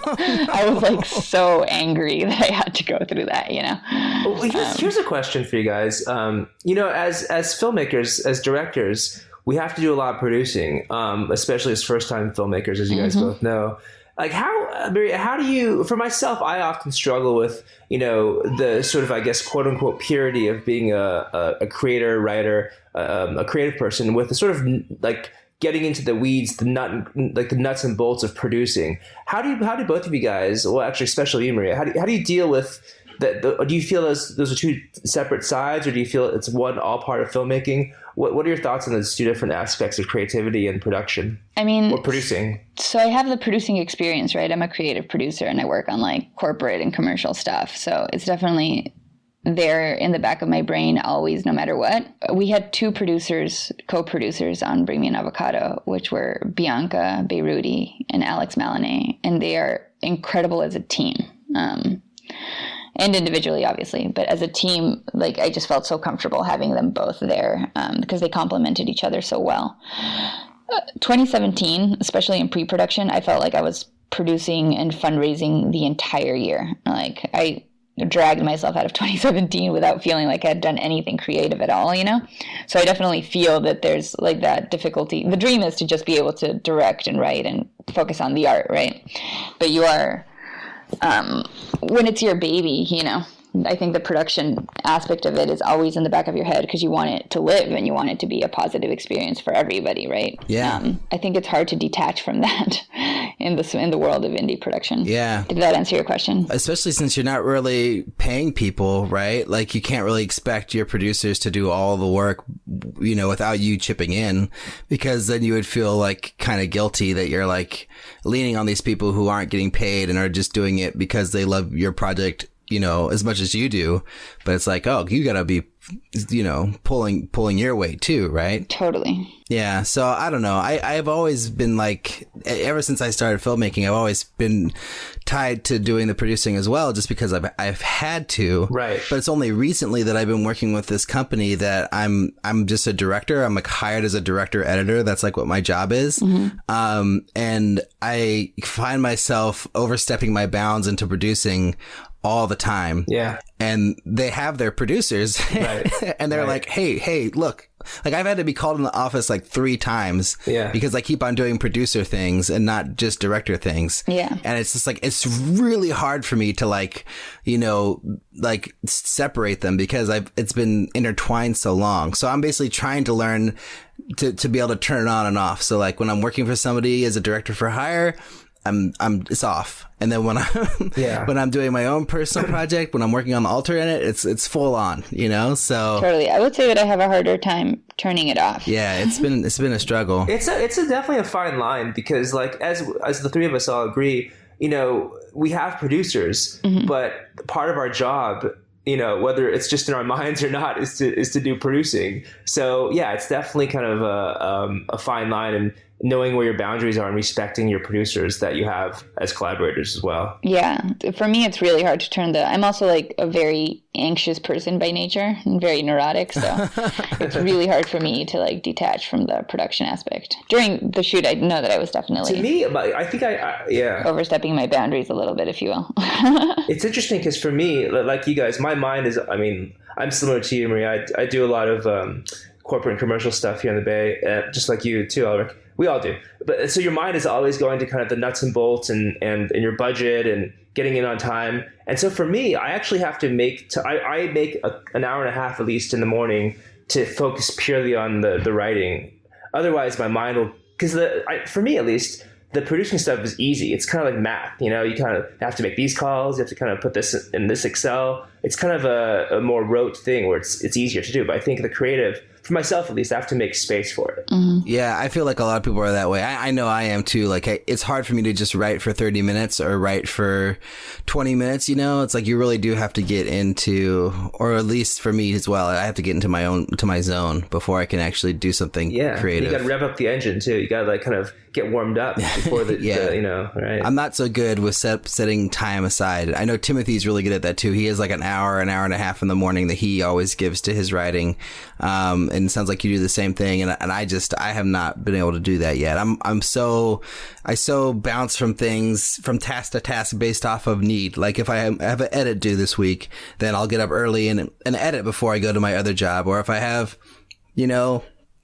I was like so angry that I had to go through that, you know? Well, here's, um, here's a question for you guys. Um, you know, as, as filmmakers, as directors, we have to do a lot of producing, um, especially as first time filmmakers, as you guys mm-hmm. both know. Like how, Maria, how do you, for myself, I often struggle with, you know, the sort of, I guess, quote unquote, purity of being a, a, a creator, writer, um, a creative person with the sort of like getting into the weeds, the nut, like the nuts and bolts of producing. How do you, how do both of you guys, well, actually, especially you, Maria, how do you, how do you deal with that? Do you feel those, those are two separate sides, or do you feel it's one all part of filmmaking? What What are your thoughts on those two different aspects of creativity and production? I mean, or producing. So I have the producing experience, right? I'm a creative producer and I work on like corporate and commercial stuff. So it's definitely there in the back of my brain always, no matter what. We had two producers, co-producers on Bring Me an Avocado, which were Bianca Beiruti and Alex Malinay. And they are incredible as a team. Um, And individually, obviously, but as a team, like I just felt so comfortable having them both there um, because they complemented each other so well. Uh, twenty seventeen, especially in pre-production, I felt like I was producing and fundraising the entire year. Like I dragged myself out of twenty seventeen without feeling like I had done anything creative at all, you know? So I definitely feel that there's like that difficulty. The dream is to just be able to direct and write and focus on the art, right? But you are... Um, when it's your baby, you know, I think the production aspect of it is always in the back of your head because you want it to live and you want it to be a positive experience for everybody, right? Yeah. Um, I think it's hard to detach from that in the in the world of indie production. Yeah. Did that answer your question? Especially since you're not really paying people, right? Like you can't really expect your producers to do all the work, you know, without you chipping in, because then you would feel like kind of guilty that you're like leaning on these people who aren't getting paid and are just doing it because they love your project, you know, as much as you do. But it's like, oh, you gotta be, you know, pulling, pulling your weight too, right? Totally. Yeah. So I don't know. I, I've always been like, ever since I started filmmaking, I've always been tied to doing the producing as well, just because I've, I've had to. Right. But it's only recently that I've been working with this company that I'm, I'm just a director. I'm like hired as a director editor. That's like what my job is. Mm-hmm. Um, and I find myself overstepping my bounds into producing all the time. Yeah. And they have their producers right. and they're right. like, hey, hey, look, like I've had to be called in the office like three times yeah. because I keep on doing producer things and not just director things. Yeah. And it's just like, it's really hard for me to like, you know, like separate them because I've, it's been intertwined so long. So I'm basically trying to learn to, to be able to turn it on and off. So like when I'm working for somebody as a director for hire, I'm, I'm, it's off. And then when I'm, yeah. when I'm doing my own personal project, when I'm working on the altar in it, it's, it's full on, you know? So totally. I would say that I have a harder time turning it off. Yeah. It's been, it's been a struggle. It's a, it's a definitely a fine line because like, as, as the three of us all agree, you know, we have producers, mm-hmm. but part of our job, you know, whether it's just in our minds or not, is to, is to do producing. So yeah, it's definitely kind of a, um, a fine line, and knowing where your boundaries are and respecting your producers that you have as collaborators as well. Yeah. For me, it's really hard to turn the, I'm also like a very anxious person by nature and very neurotic. So it's really hard for me to like detach from the production aspect. During the shoot, I know that I was definitely. To me, I think I, I yeah. overstepping my boundaries a little bit, if you will. It's interesting because for me, like you guys, my mind is, I mean, I'm similar to you, Maria. I, I do a lot of um, corporate and commercial stuff here in the Bay, uh, just like you too, Ulrich. We all do. But so your mind is always going to kind of the nuts and bolts and, and, and your budget and, getting in on time. And so for me, I actually have to make, to, I, I make a, an hour and a half at least in the morning to focus purely on the, the writing. Otherwise my mind will, because the I, for me at least, the producing stuff is easy. It's kind of like math, you know, you kind of have to make these calls. You have to kind of put this in this Excel. It's kind of a, a more rote thing where it's it's easier to do. But I think the creative, for myself at least, I have to make space for it. Mm-hmm. Yeah, I feel like a lot of people are that way. I, I know I am too. Like, I, it's hard for me to just write for thirty minutes or write for twenty minutes, you know? It's like you really do have to get into, or at least for me as well, I have to get into my own, to my zone before I can actually do something yeah, creative. You got to rev up the engine too. You got to like kind of get warmed up before the, yeah. the you know, right? I'm not so good with set, setting time aside. I know Timothy's really good at that too. He has like an hour, an hour and a half in the morning that he always gives to his writing. Um, and it sounds like you do the same thing. And, and I just, I have not been able to do that yet. I'm, I'm so, I so bounce from things, from task to task based off of need. Like if I have, I have an edit due this week, then I'll get up early and, and edit before I go to my other job. Or if I have, you know,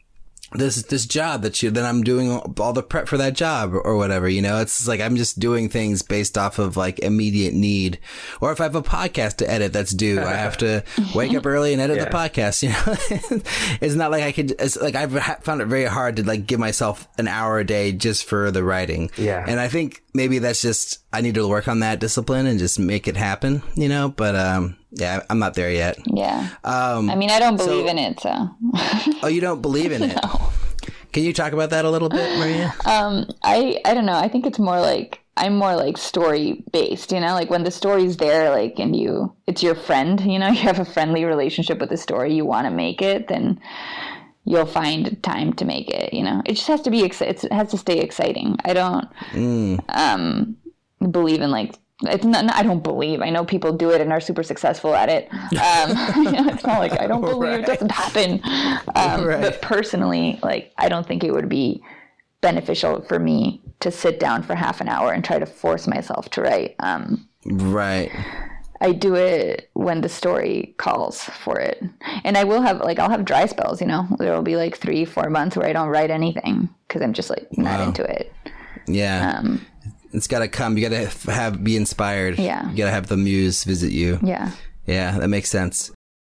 this this job that you then I'm doing all the prep for that job or whatever, you know. It's like I'm just doing things based off of like immediate need. Or if I have a podcast to edit that's due, I have to wake up early and edit yeah. the podcast, you know. It's not like I could, it's like I've found it very hard to like give myself an hour a day just for the writing. Yeah. And I think maybe that's just, I need to work on that discipline and just make it happen, you know. But um yeah, I'm not there yet. Yeah. Um, I mean, I don't believe so, in it, so. Oh, you don't believe in it? No. Can you talk about that a little bit, Maria? Um, I I don't know. I think it's more like, I'm more like story based, you know, like when the story's there, like, and you, it's your friend, you know, you have a friendly relationship with the story, you want to make it, then you'll find time to make it, you know. It just has to be, it has to stay exciting. I don't mm. um, believe in like, It's not, I don't believe. I know people do it and are super successful at it. Um, you know, it's not like I don't believe right. it doesn't happen. Um, right. But personally, like I don't think it would be beneficial for me to sit down for half an hour and try to force myself to write. Um, right. I do it when the story calls for it, and I will have like I'll have dry spells. You know, there will be like three, four months where I don't write anything because I'm just like not wow. into it. Yeah. Um, It's got to come. You got to have be inspired. Yeah. You got to have the muse visit you. Yeah. Yeah, that makes sense.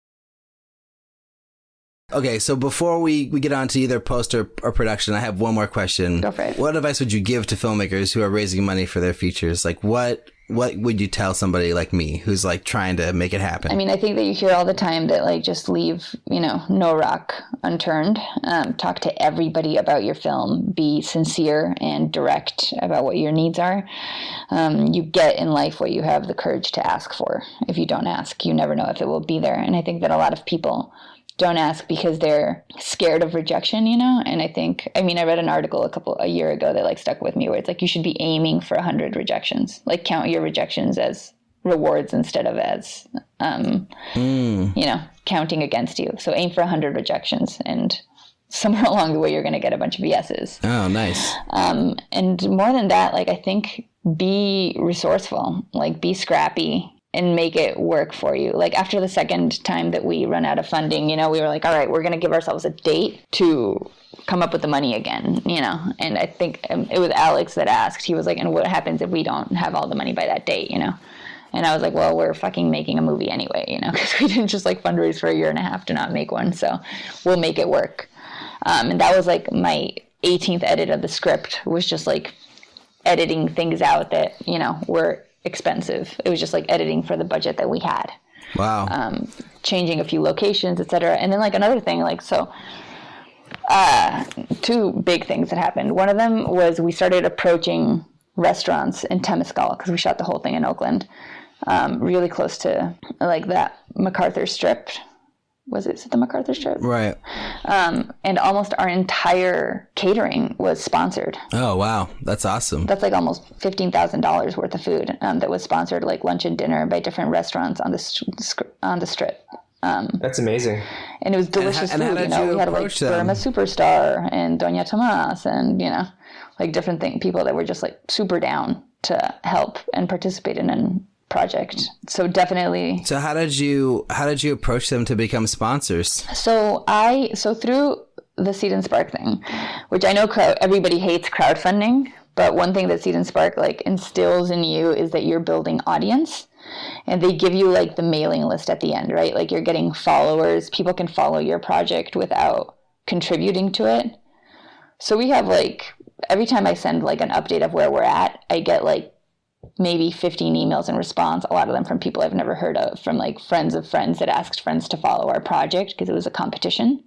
Okay, so before we, we get on to either post or, or production, I have one more question. Go for it. What advice would you give to filmmakers who are raising money for their features? Like, what what would you tell somebody like me who's like trying to make it happen? I mean, I think that you hear all the time that like just leave, you know, no rock unturned. Um, talk to everybody about your film. Be sincere and direct about what your needs are. Um, you get in life what you have the courage to ask for. If you don't ask, you never know if it will be there. And I think that a lot of people don't ask because they're scared of rejection, you know? And I think, I mean, I read an article a couple, a year ago that like stuck with me where it's like, you should be aiming for a hundred rejections, like count your rejections as rewards instead of as, um, mm. you know, counting against you. So aim for a hundred rejections and somewhere along the way, you're going to get a bunch of yeses. Oh, nice. Um, and more than that, like, I think be resourceful, like be scrappy, and make it work for you. Like after the second time that we run out of funding, you know, we were like, all right, we're going to give ourselves a date to come up with the money again, you know? And I think it was Alex that asked, he was like, and what happens if we don't have all the money by that date, you know? And I was like, well, we're fucking making a movie anyway, you know, because we didn't just like fundraise for a year and a half to not make one. So we'll make it work. Um, and that was like my eighteenth edit of the script, was just like editing things out that, you know, were expensive. It was just like editing for the budget that we had. Wow. Um, changing a few locations, et cetera. And then like another thing, like, so uh, two big things that happened. One of them was we started approaching restaurants in Temescal, because we shot the whole thing in Oakland, um, really close to like that MacArthur Strip. Was it, is it the MacArthur Strip? Right. Um, and almost our entire catering was sponsored. Oh, wow. That's awesome. That's like almost fifteen thousand dollars worth of food um, that was sponsored, like lunch and dinner by different restaurants on the on the Strip. Um, That's amazing. And it was delicious and, and food. You know, you we had like Burma Superstar and Doña Tomas and, you know, like different thing, people that were just like super down to help and participate in a project. So definitely. So how did you how did you approach them to become sponsors? So I so through the Seed and Spark thing, which I know crowd, everybody hates crowdfunding, But one thing that Seed and Spark like instills in you is that you're building audience. And they give you like the mailing list at the end, right? Like you're getting followers. People can follow your project without contributing to it. So we have like, every time I send like an update of where we're at, I get like maybe fifteen emails in response, a lot of them from people I've never heard of, from like friends of friends that asked friends to follow our project because it was a competition.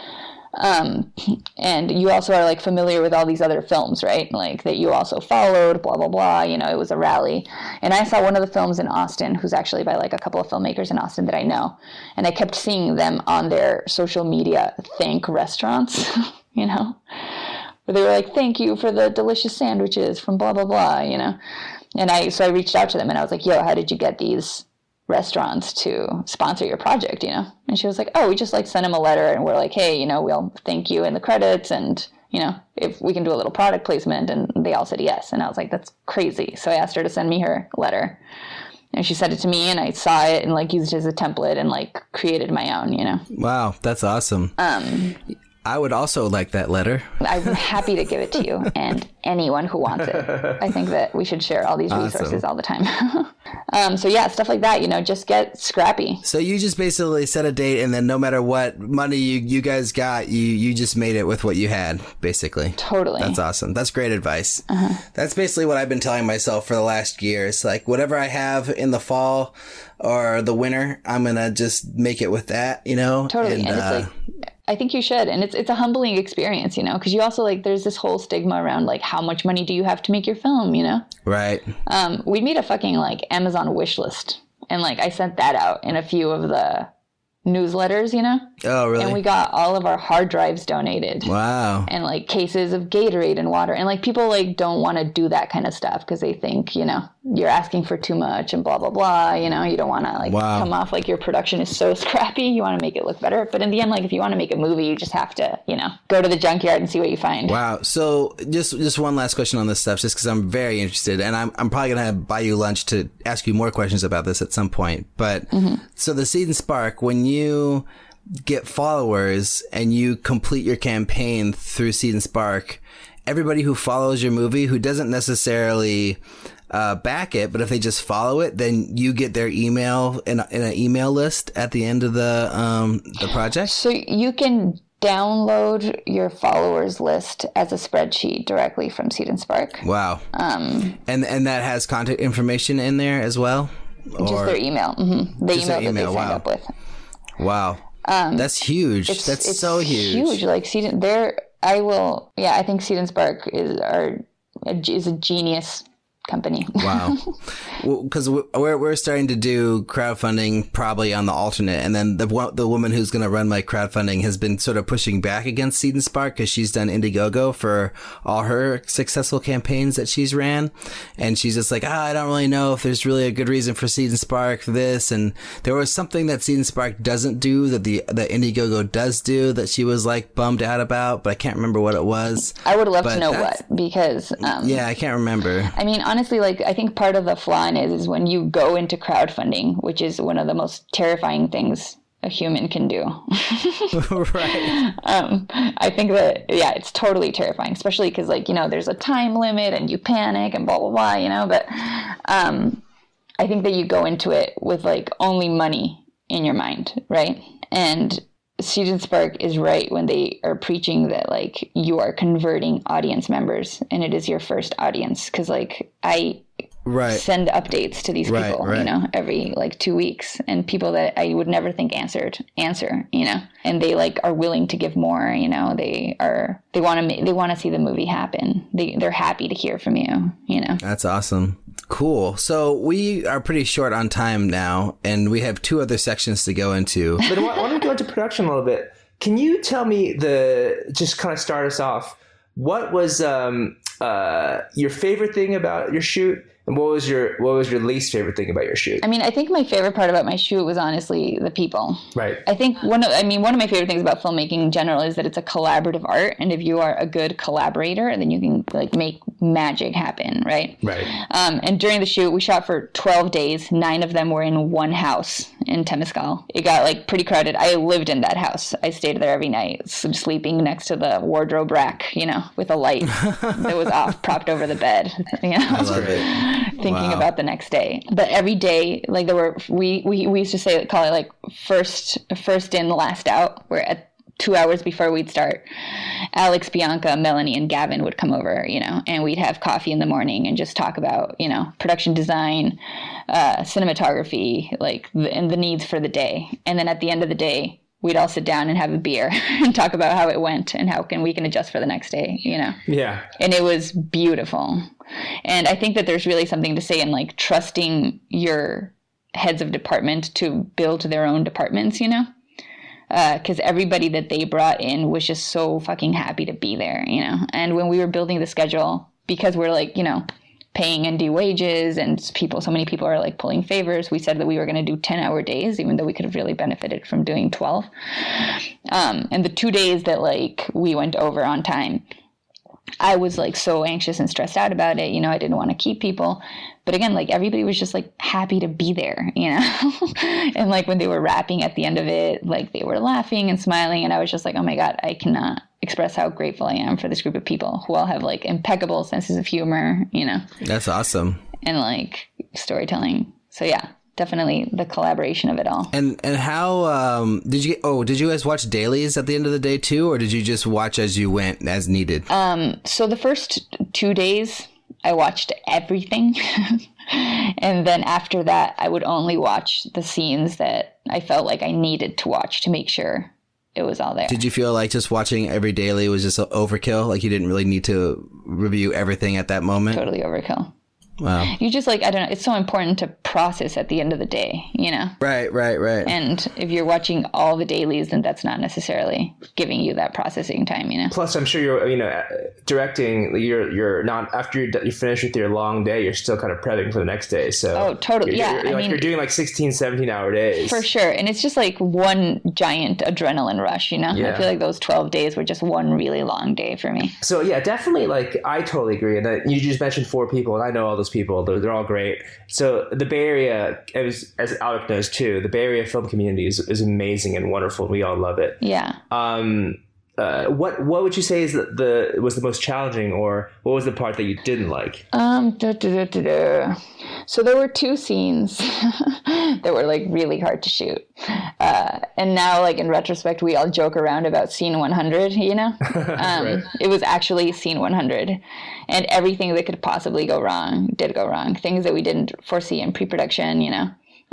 Um, and you also are like familiar with all these other films, right? Like that you also followed, blah, blah, blah, you know, it was a rally. And I saw one of the films in Austin, who's actually by like a couple of filmmakers in Austin that I know. And I kept seeing them on their social media thank restaurants, you know, where they were like, thank you for the delicious sandwiches from blah, blah, blah, you know? And I, so I reached out to them and I was like, yo, how did you get these restaurants to sponsor your project, you know? And she was like, oh, we just like sent him a letter and we're like, hey, you know, we'll thank you in the credits and, you know, if we can do a little product placement. And they all said yes. And I was like, that's crazy. So I asked her to send me her letter and she sent it to me and I saw it and like used it as a template and like created my own, you know? Wow. That's awesome. Um, I would also like that letter. I'm happy to give it to you and anyone who wants it. I think that we should share all these resources awesome. all the time. um, so yeah, stuff like that, you know, just get scrappy. So you just basically set a date and then no matter what money you, you guys got, you, you just made it with what you had, basically. Totally. That's awesome. That's great advice. Uh-huh. That's basically what I've been telling myself for the last year. It's like whatever I have in the fall or the winter, I'm going to just make it with that, you know? Totally. And, and it's uh, like, I think you should. And it's it's a humbling experience, you know, because you also like there's this whole stigma around like how much money do you have to make your film, you know? Right. Um, we made a fucking like Amazon wish list. And like I sent that out in a few of the newsletters, you know? Oh, really? And we got all of our hard drives donated. Wow. And like cases of Gatorade and water. And like people like don't want to do that kind of stuff because they think, you know, you're asking for too much and blah, blah, blah. You know, you don't want to like wow. come off like your production is so scrappy. You want to make it look better. But in the end, like if you want to make a movie, you just have to, you know, go to the junkyard and see what you find. Wow. So just just one last question on this stuff, just because I'm very interested. And I'm, I'm probably going to buy you lunch to ask you more questions about this at some point. But mm-hmm. so the Seed and Spark, when you get followers and you complete your campaign through Seed and Spark, everybody who follows your movie who doesn't necessarily uh, back it, but if they just follow it, then you get their email in, a, in an email list at the end of the um, the project. So you can download your followers list as a spreadsheet directly from Seed and Spark. Wow. Um, and and that has contact information in there as well? Or just their email. Mm-hmm. The email, email that they signed wow. up with. Wow. Um, That's huge. It's, That's it's so huge. Huge. Like Seed and there, I will. Yeah, I think Seed and Spark is our is a genius company. Wow. Because well, we're we're starting to do crowdfunding probably on the alternate, and then the the woman who's going to run my crowdfunding has been sort of pushing back against Seed and Spark because she's done Indiegogo for all her successful campaigns that she's ran, and she's just like, ah, I don't really know if there's really a good reason for Seed and Spark for this, and there was something that Seed and Spark doesn't do that the that Indiegogo does do that she was like bummed out about, but I can't remember what it was. I would love but to know what because um, yeah, I can't remember. I mean. Honestly, like I think part of the flaw in it is when you go into crowdfunding, which is one of the most terrifying things a human can do. Right. Um, I think that, yeah, it's totally terrifying, especially because, like, you know, there's a time limit and you panic and blah, blah, blah, you know, but um, I think that you go into it with, like, only money in your mind, right? And Seed and Spark is right when they are preaching that, like, you are converting audience members and it is your first audience. Because, like, I right. send updates to these right, people, right. you know, every, like, two weeks. And people that I would never think answered, answer, you know. And they, like, are willing to give more, you know. They are, they want to, they want to see the movie happen. They, they're happy to hear from you, you know. That's awesome. Cool. So we are pretty short on time now, and we have two other sections to go into. But I want to go into production a little bit. Can you tell me the, just kind of start us off, what was um, uh, your favorite thing about your shoot? And what was your what was your least favorite thing about your shoot? I mean, I think my favorite part about my shoot was honestly the people. Right. I think one of I mean one of my favorite things about filmmaking in general is that it's a collaborative art, and if you are a good collaborator, then you can like make magic happen, right? Right. Um, and during the shoot, we shot for twelve days. Nine of them were in one house in Temescal. It got like pretty crowded. I lived in that house. I stayed there every night, sleeping next to the wardrobe rack, you know, with a light that was off, propped over the bed, you know, I love it. thinking Wow. about the next day. But every day, like there were, we, we, we used to say, call it like first, first in, last out, where at two hours before we'd start, Alex, Bianca, Melanie, and Gavin would come over, you know, and we'd have coffee in the morning and just talk about, you know, production design, uh, cinematography, like, the, and the needs for the day. And then at the end of the day, we'd all sit down and have a beer and talk about how it went and how can we can adjust for the next day, you know? Yeah. And it was beautiful. And I think that there's really something to say in like trusting your heads of department to build their own departments, you know? Because uh, everybody that they brought in was just so fucking happy to be there, you know? And when we were building the schedule, because we're like, you know, paying N D wages and people, so many people are like pulling favors, we said that we were going to do ten hour days, even though we could have really benefited from doing twelve. Um, and the two days that like we went over on time, I was like so anxious and stressed out about it. You know, I didn't want to keep people. But again, like everybody was just like happy to be there, you know? And like when they were rapping at the end of it, like they were laughing and smiling. And I was just like, oh my God, I cannot express how grateful I am for this group of people who all have like impeccable senses of humor, you know? That's awesome. And like storytelling. So yeah, definitely the collaboration of it all. And and how um, did you? Oh, did you guys watch dailies at the end of the day too, or did you just watch as you went, as needed? Um, so the first two days, I watched everything. And then after that, I would only watch the scenes that I felt like I needed to watch to make sure it was all there. Did you feel like just watching every daily was just overkill? Like you didn't really need to review everything at that moment? Totally overkill. Wow. You just like, I don't know, it's so important to process at the end of the day, you know? Right, right, right. And if you're watching all the dailies, then that's not necessarily giving you that processing time, you know? Plus, I'm sure you're, you know, directing, you're, you're not, after you're, you finish with your long day, you're still kind of prepping for the next day. So, oh, totally. You're, yeah. You're, I like, mean, you're doing like sixteen, seventeen hour days. For sure. And it's just like one giant adrenaline rush, you know? Yeah. I feel like those twelve days were just one really long day for me. So, yeah, definitely, like, I totally agree. And that you just mentioned four people, and I know all those people. They're, they're all great. So the Bay Area, as, as Alec knows too, the Bay Area film community is, is amazing and wonderful. We all love it. Yeah. Um, uh, what what would you say is the, the was the most challenging, or what was the part that you didn't like? Um, da, da, da, da, da. So there were two scenes that were like really hard to shoot. Uh, and now, like in retrospect, we all joke around about scene one hundred, you know? Um, Right. It was actually scene one hundred. And everything that could possibly go wrong did go wrong. Things that we didn't foresee in pre-production, you know?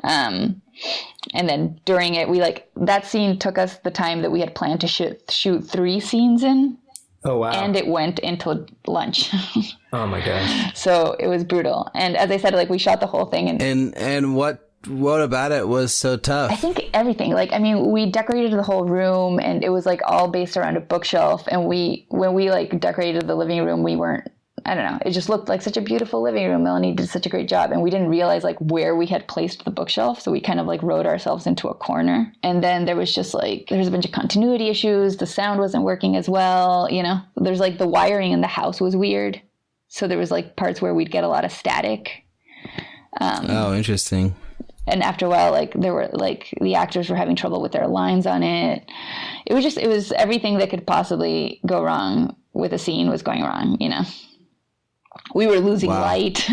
Um, and then during it, we like, that scene took us the time that we had planned to shoot, shoot three scenes in. Oh, wow. And it went into lunch. Oh, my gosh. So it was brutal. And as I said, like we shot the whole thing. And And and what what about it was so tough? I think everything, like, I mean, we decorated the whole room and it was like all based around a bookshelf. And we, when we like decorated the living room, we weren't, I don't know, it just looked like such a beautiful living room. Melanie did such a great job. And we didn't realize like where we had placed the bookshelf. So we kind of like wrote ourselves into a corner. And then there was just like, there was a bunch of continuity issues. The sound wasn't working as well. You know, there's like the wiring in the house was weird. So there was like parts where we'd get a lot of static. Um, oh, interesting. And after a while, like there were like the actors were having trouble with their lines on it. It was just, it was everything that could possibly go wrong with a scene was going wrong, you know. We were losing Wow. light.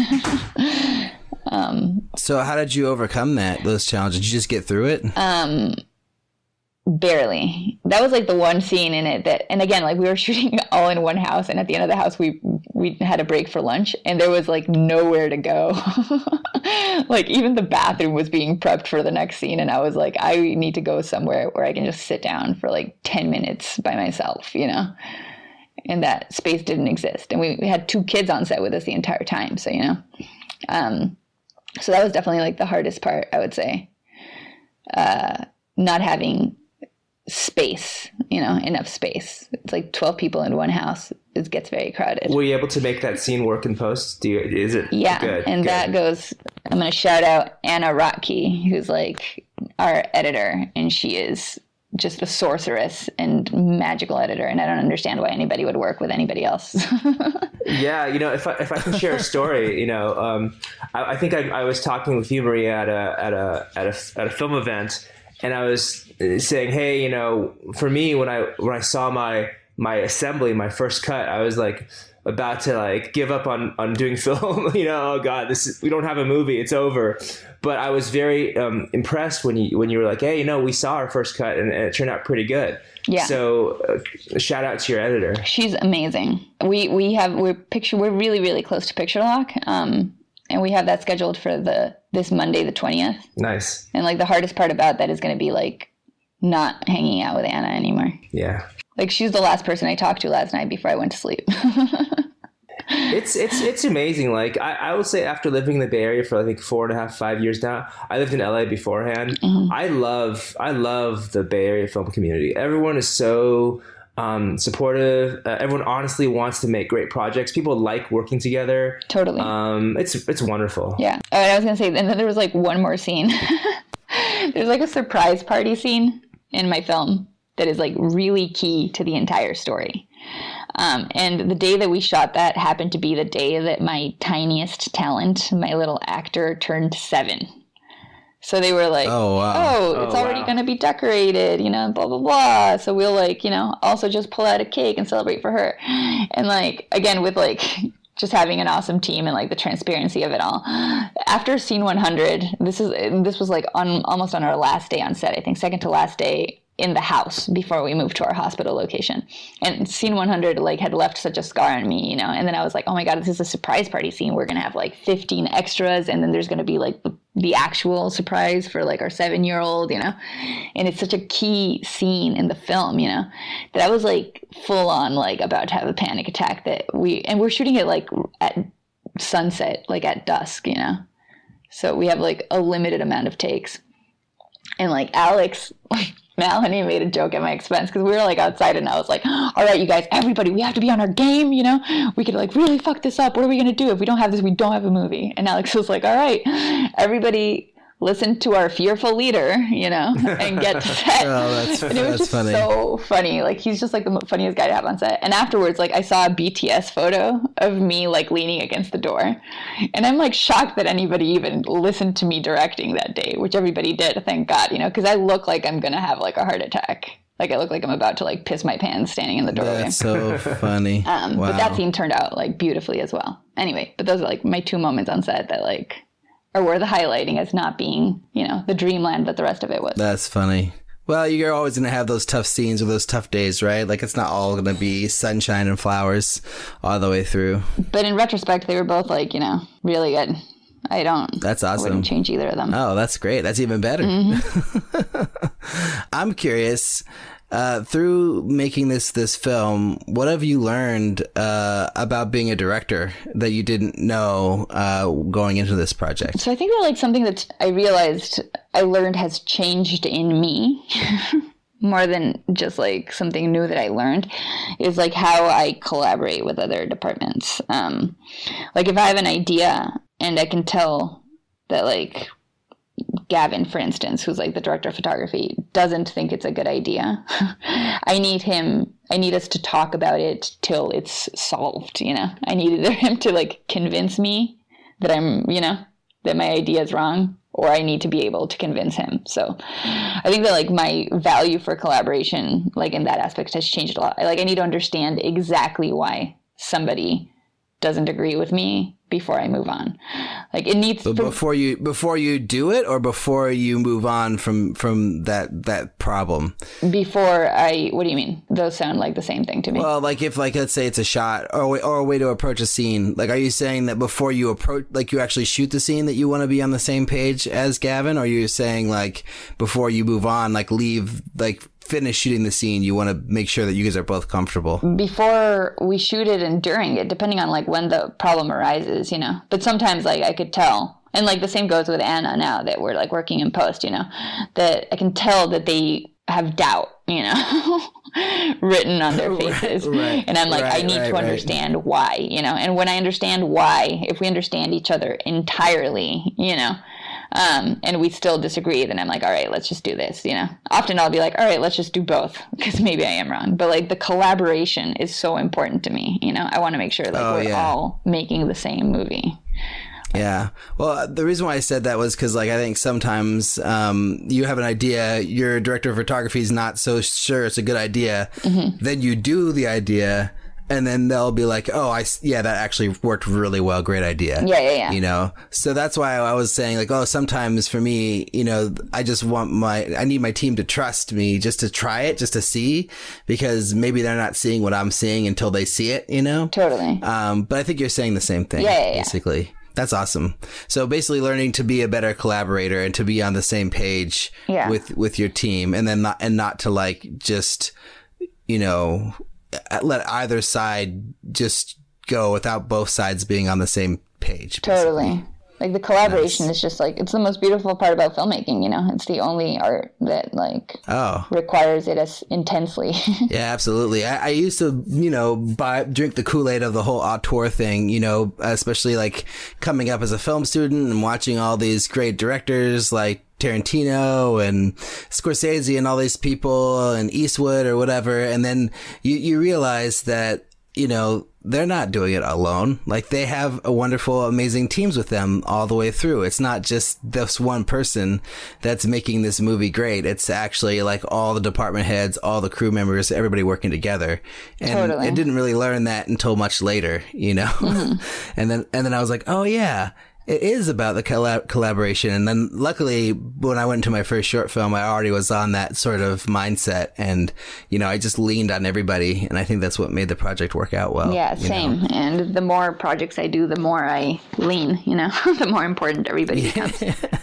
um, So how did you overcome that, those challenges? Did you just get through it? um, barely. That was like the one scene in it that, and again, like we were shooting all in one house, and at the end of the house, we we had a break for lunch, and there was like nowhere to go. Like even the bathroom was being prepped for the next scene, and I was like, I need to go somewhere where I can just sit down for like ten minutes by myself, you know. And that space didn't exist, and we, we had two kids on set with us the entire time, so you know. Um, so that was definitely like the hardest part, I would say. Uh, not having space, you know, enough space. It's like twelve people in one house. It gets very crowded. Were you able to make that scene work in post? Do you, is it Yeah, good? and good. that goes, I'm going to shout out Anna Rotke, who's like our editor, and she is just a sorceress and magical editor, and I don't understand why anybody would work with anybody else. Yeah, you know, if I, if I can share a story, you know, um, I, I think I, I was talking with you, Maria, at a at a at a at a film event, and I was saying, hey, you know, for me, when I when I saw my my assembly, my first cut, I was like about to like give up on on doing film. You know, oh God, this is, we don't have a movie, it's over. But I was very um, impressed when you when you were like, hey, you know, we saw our first cut and, and it turned out pretty good. Yeah. So uh, shout out to your editor. She's amazing. We we have we're picture we're really really close to Picture Lock, um, and we have that scheduled for the this Monday the twentieth. Nice. And like the hardest part about that is going to be like not hanging out with Anna anymore. Yeah. Like she's the last person I talked to last night before I went to sleep. It's it's it's amazing. Like I, I would say, after living in the Bay Area for I think four and a half, five years now, I lived in L A beforehand. Mm-hmm. I love I love the Bay Area film community. Everyone is so um, supportive. Uh, everyone honestly wants to make great projects. People like working together. Totally. Um, it's it's wonderful. Yeah. Oh, and I was gonna say, and then there was like one more scene. There's like a surprise party scene in my film that is like really key to the entire story. Um, and the day that we shot that happened to be the day that my tiniest talent, my little actor, turned seven. So they were like, oh, wow. oh it's oh, already wow. going to be decorated, you know, blah, blah, blah. So we'll like, you know, also just pull out a cake and celebrate for her. And like, again, with like just having an awesome team and like the transparency of it all. After scene one hundred, this is, this was like on almost on our last day on set, I think second to last day, in the house before we moved to our hospital location. And scene one hundred like had left such a scar on me, you know, and then I was like, oh my God, this is a surprise party scene. We're going to have like fifteen extras. And then there's going to be like the, the actual surprise for like our seven year old, you know, and it's such a key scene in the film, you know, that I was like full on like about to have a panic attack that we, and we're shooting it like at sunset, like at dusk, you know, so we have like a limited amount of takes. And like Alex, Melanie made a joke at my expense because we were like outside and I was like, all right, you guys, everybody, we have to be on our game, you know, we could like really fuck this up. What are we going to do? If we don't have this, we don't have a movie. And Alex was like, all right, everybody listen to our fearful leader, you know, and get to set. Oh, that's, and it was that's just funny. so funny. Like he's just like the funniest guy to have on set. And afterwards, like I saw a B T S photo of me like leaning against the door. And I'm like shocked that anybody even listened to me directing that day, which everybody did, thank God, you know, because I look like I'm going to have like a heart attack. Like I look like I'm about to like piss my pants standing in the doorway. That's so funny. Um, wow. But that scene turned out like beautifully as well. Anyway, but those are like my two moments on set that like are worth highlighting as not being, you know, the dreamland that the rest of it was. That's funny. Well, you're always going to have those tough scenes or those tough days, right? Like it's not all going to be sunshine and flowers all the way through. But in retrospect, they were both like, you know, really good. I don't. That's awesome. I wouldn't change either of them. Oh, that's great. That's even better. Mm-hmm. I'm curious. Uh, through making this this film, what have you learned uh, about being a director that you didn't know uh, going into this project? So I think that like something that I realized I learned has changed in me more than just like something new that I learned is like how I collaborate with other departments. Um, like if I have an idea and I can tell that like Gavin, for instance, who's like the director of photography, doesn't think it's a good idea. I need him, I need us to talk about it till it's solved, you know? I need either him to like convince me that I'm, you know, that my idea is wrong, or I need to be able to convince him. So I think that like my value for collaboration, like in that aspect, has changed a lot. Like I need to understand exactly why somebody doesn't agree with me before I move on. Like it needs but to, before you before you do it, or before you move on from from that that problem. Before I, what do you mean? Those sound like the same thing to me. Well, like if like let's say it's a shot or a way, or a way to approach a scene. Like, are you saying that before you approach, like you actually shoot the scene, that you want to be on the same page as Gavin, or are you saying like before you move on, like leave like. finish shooting the scene, you want to make sure that you guys are both comfortable before we shoot it and during it, depending on like when the problem arises, you know. But sometimes like I could tell, and like the same goes with Anna now that we're like working in post, you know, that I can tell that they have doubt, you know, written on their faces. Right, right, and I'm like, right, I need right, to understand right. why, you know. And when I understand why, if we understand each other entirely, you know, um, and we still disagree, then I'm like, all right, let's just do this, you know. Often I'll be like, all right, let's just do both, because maybe I am wrong. But like the collaboration is so important to me, you know. I want to make sure like Oh, we're yeah. all making the same movie. Yeah. Well, the reason why I said that was because, like, I think sometimes um, you have an idea, your director of photography is not so sure it's a good idea. Mm-hmm. Then you do the idea, and then they'll be like, oh, I, s- yeah, that actually worked really well. Great idea. Yeah, yeah, yeah. You know? So that's why I was saying, like, oh, sometimes for me, you know, I just want my, I need my team to trust me just to try it, just to see, because maybe they're not seeing what I'm seeing until they see it, you know? Totally. Um, but I think you're saying the same thing. Yeah, yeah, yeah. Basically. That's awesome. So basically learning to be a better collaborator and to be on the same page Yeah. with, with your team, and then not, and not to like just, you know, let either side just go without both sides being on the same page. basically. Totally. Like the collaboration is just like, it's the most beautiful part about filmmaking, you know. It's the only art that like Oh, requires it as intensely. yeah, absolutely. I, I used to, you know, buy, drink the Kool-Aid of the whole auteur thing, you know, especially like coming up as a film student and watching all these great directors like Tarantino and Scorsese and all these people and Eastwood or whatever. And then you, you realize that, you know, they're not doing it alone. Like they have a wonderful, amazing teams with them all the way through. It's not just this one person that's making this movie great. It's actually like all the department heads, all the crew members, everybody working together. And Totally. I didn't really learn that until much later, you know? Mm-hmm. and then, and then I was like, oh yeah, it is about the collab- collaboration. And then luckily when I went to my first short film, I already was on that sort of mindset, and, you know, I just leaned on everybody. And I think that's what made the project work out well. Yeah, you same. know? And the more projects I do, the more I lean, you know, the more important everybody becomes.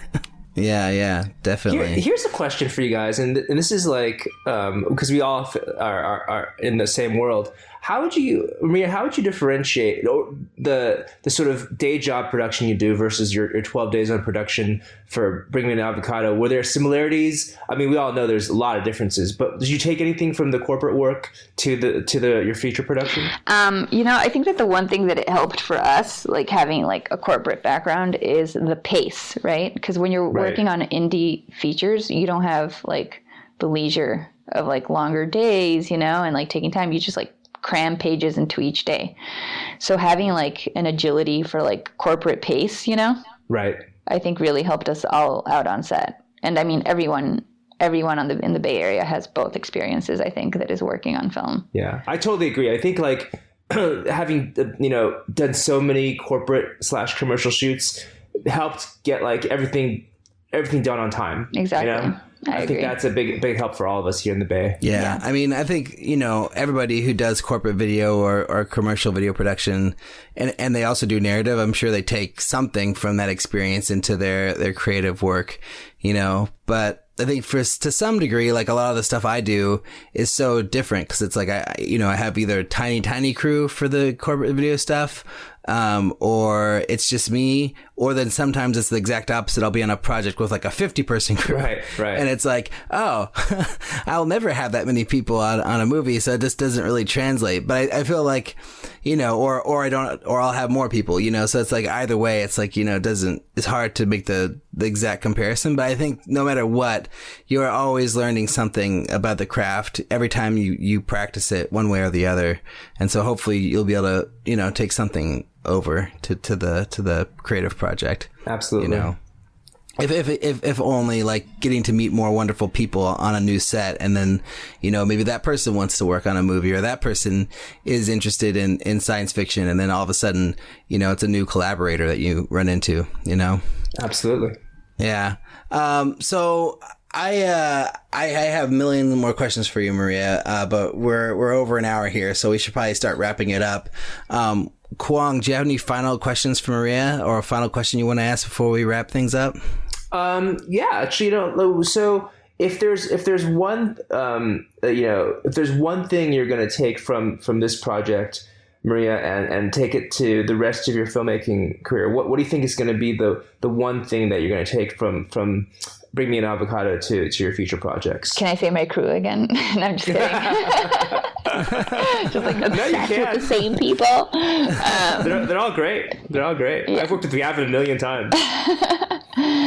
Yeah, yeah, definitely. Here, here's a question for you guys, and, th- and this is like um, because we all f- are, are, are in the same world. How would you, Maria? How would you differentiate the the sort of day job production you do versus your, your twelve days on production for Bring Me an Avocado? Were there similarities? I mean, we all know there's a lot of differences, but did you take anything from the corporate work to the to the your feature production? Um, you know, I think that the one thing that it helped for us, like having like a corporate background, is the pace, right? Because when you're Right. working on indie features, you don't have like the leisure of like longer days, you know, and like taking time. You just like cram pages into each day. So having like an agility for like corporate pace, you know, Right. I think really helped us all out on set. And I mean, everyone, everyone on the in the Bay Area has both experiences, I think, that is working on film. Yeah, I totally agree. I think like having uh, you know done so many corporate slash commercial shoots helped get like everything everything done on time. Exactly. You know? I I think agree. that's a big big help for all of us here in the Bay. Yeah. Yeah. I mean, I think, you know, everybody who does corporate video or, or commercial video production, and, and they also do narrative, I'm sure they take something from that experience into their, their creative work, you know, but I think for, to some degree, like a lot of the stuff I do is so different because it's like, I, you know, I have either a tiny, tiny crew for the corporate video stuff, um, or it's just me, or then sometimes it's the exact opposite. I'll be on a project with like a fifty person crew. Right, right. And it's like, oh, I'll never have that many people on, on a movie, so it just doesn't really translate. But I, I feel like, you know, or, or I don't, or I'll have more people, you know, so it's like either way, it's like, you know, it doesn't, it's hard to make the, the exact comparison. But I think no matter what, you are always learning something about the craft every time you, you practice it one way or the other. And so hopefully you'll be able to, you know, take something over to, to the, to the creative project. Absolutely. You know, if, if, if, if only like getting to meet more wonderful people on a new set, and then, you know, maybe that person wants to work on a movie, or that person is interested in, in science fiction. And then all of a sudden, you know, it's a new collaborator that you run into, you know? Absolutely. Yeah. Um, so I, uh, I, I have a million more questions for you, Maria, uh, but we're, we're over an hour here, so we should probably start wrapping it up. Um, Kwong, do you have any final questions for Maria, or a final question you want to ask before we wrap things up? Um, yeah, actually, you know, so if there's if there's one um, uh, you know if there's one thing you're going to take from from this project, Maria, and, and take it to the rest of your filmmaking career, what what do you think is going to be the the one thing that you're going to take from from Bring Me an Avocado to to your future projects? Can I say my crew again? No, I'm just kidding. Just like No, you obsessed with can't. the same people. Um, They're, they're all great. They're all great. Yeah. I've worked with Gavin a million times.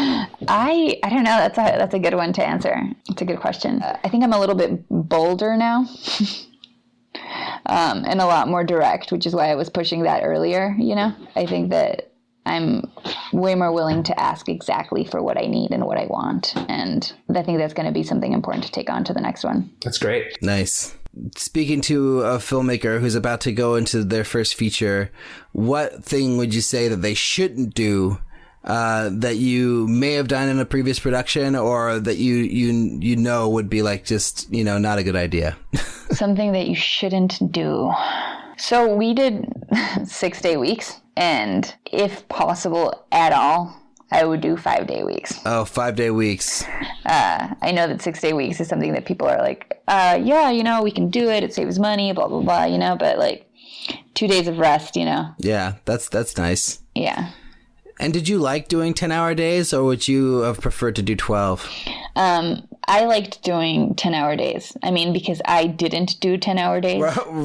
I I don't know. That's a that's a good one to answer. It's a good question. Uh, I think I'm a little bit bolder now, um, and a lot more direct, which is why I was pushing that earlier. You know, I think that I'm way more willing to ask exactly for what I need and what I want, and I think that's going to be something important to take on to the next one. That's great. Nice. Speaking to a filmmaker who's about to go into their first feature, what thing would you say that they shouldn't do? Uh, that you may have done in a previous production, or that you you you know would be like just, you know, not a good idea? Something that you shouldn't do. So we did six day weeks, and if possible at all, I would do five day weeks. Oh, five day weeks. Uh, I know that six day weeks is something that people are like, uh, yeah, you know, we can do it. It saves money, blah, blah, blah, you know, but like two days of rest, you know? Yeah, that's, that's nice. Yeah. And did you like doing ten hour days, or would you have preferred to do twelve? Um, I liked doing ten hour days. I mean, because I didn't do ten hour days.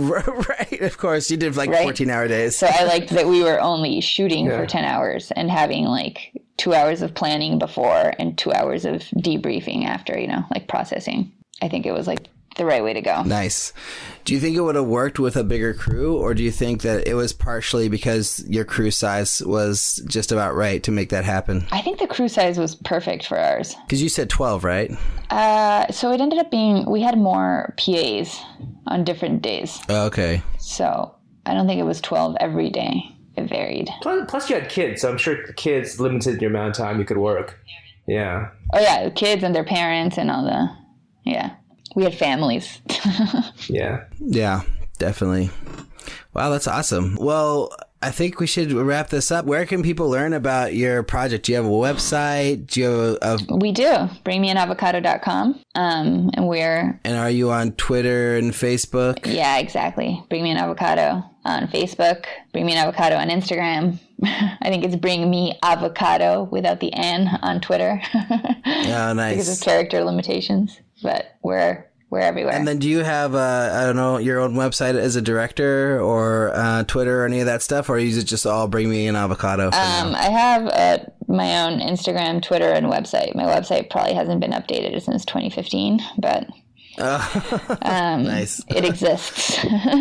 Right. Of course. You did like right? fourteen hour days. So I liked that we were only shooting yeah. for ten hours and having like two hours of planning before and two hours of debriefing after, you know, like processing. I think it was like the right way to go. Nice. Do you think it would have worked with a bigger crew, or do you think that it was partially because your crew size was just about right to make that happen? I think the crew size was perfect for ours. Because you said twelve, right? Uh, so it ended up being, we had more P As on different days. Oh, okay. So I don't think it was twelve every day. It varied. Plus, plus you had kids, so I'm sure the kids limited your amount of time you could work. Yeah. Oh yeah, the kids and their parents and all the, yeah. We had families. Yeah. Yeah, definitely. Wow, that's awesome. Well, I think we should wrap this up. Where can people learn about your project? Do you have a website? Do you have a... a... We do. bring me an avocado dot com. Um, and we're... And are you on Twitter and Facebook? Yeah, exactly. Bring Me an Avocado on Facebook. Bring Me an Avocado on Instagram. I think it's Bring Me Avocado without the N on Twitter. Oh, nice. Because of character limitations. But we're we're everywhere. And then do you have, uh, I don't know, your own website as a director, or uh, Twitter or any of that stuff? Or is it just all Bring Me an Avocado for um, now? I have uh, my own Instagram, Twitter, and website. My website probably hasn't been updated since twenty fifteen, but um, Nice. It exists.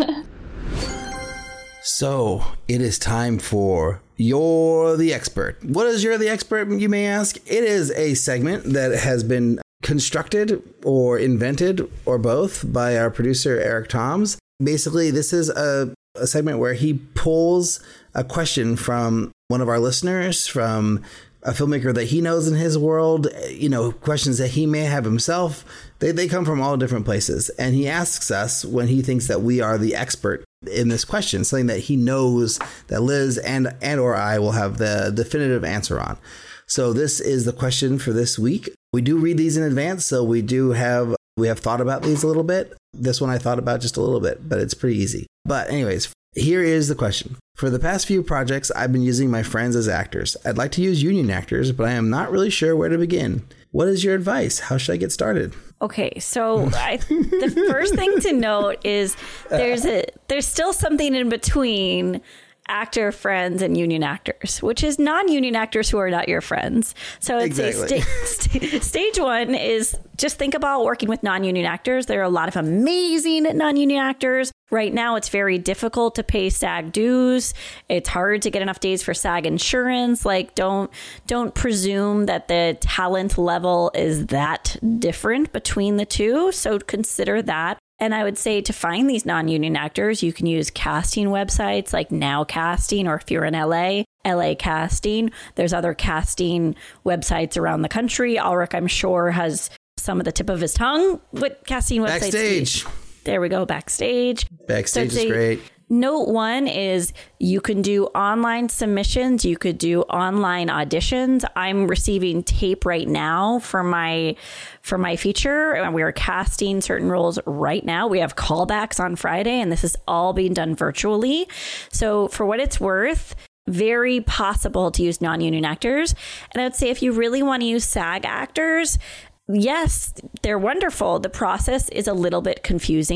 So it is time for You're the Expert. What is You're the Expert, you may ask? It is a segment that has been constructed or invented or both by our producer, Eric Toms. Basically, this is a, a segment where he pulls a question from one of our listeners, from a filmmaker that he knows in his world, you know, questions that he may have himself. They, they come from all different places. And he asks us when he thinks that we are the expert in this question, something that he knows that Liz and, and or I will have the definitive answer on. So this is the question for this week. We do read these in advance, so we do have we have thought about these a little bit. This one I thought about just a little bit, but it's pretty easy. But anyways, here is the question. For the past few projects, I've been using my friends as actors. I'd like to use union actors, but I am not really sure where to begin. What is your advice? How should I get started? Okay, so I, the first thing to note is there's a there's still something in between actor friends and union actors, which is non-union actors who are not your friends. So it's exactly. a sta- st- stage one is just think about working with non-union actors. There are a lot of amazing non-union actors. Right now, it's very difficult to pay SAG dues. It's hard to get enough days for SAG insurance. Like, don't don't presume that the talent level is that different between the two. So consider that. And I would say to find these non-union actors, you can use casting websites like Now Casting, or if you're in L A, L A Casting. There's other casting websites around the country. Ulrich, I'm sure, has some of the tip of his tongue with casting websites. Backstage. There we go. Backstage. Backstage So is great. Note one is you can do online submissions. You could do online auditions. I'm receiving tape right now for my for my feature, and we are casting certain roles right now. We have callbacks on Friday, and this is all being done virtually. So for what it's worth, very possible to use non-union actors. And I would say if you really want to use SAG actors, yes, they're wonderful. The process is a little bit confusing.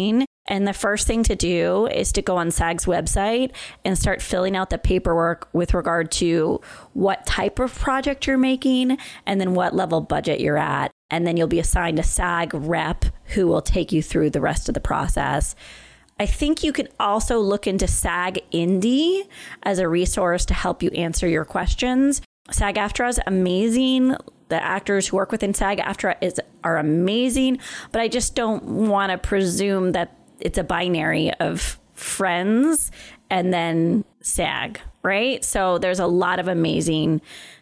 And the first thing to do is to go on SAG's website and start filling out the paperwork with regard to what type of project you're making and then what level budget you're at. And then you'll be assigned a SAG rep who will take you through the rest of the process. I think you can also look into SAG Indie as a resource to help you answer your questions. SAG-AFTRA is amazing. The actors who work within SAG-AFTRA is are amazing, but I just don't want to presume that it's a binary of Friends and then SAG, right? So there's a lot of amazing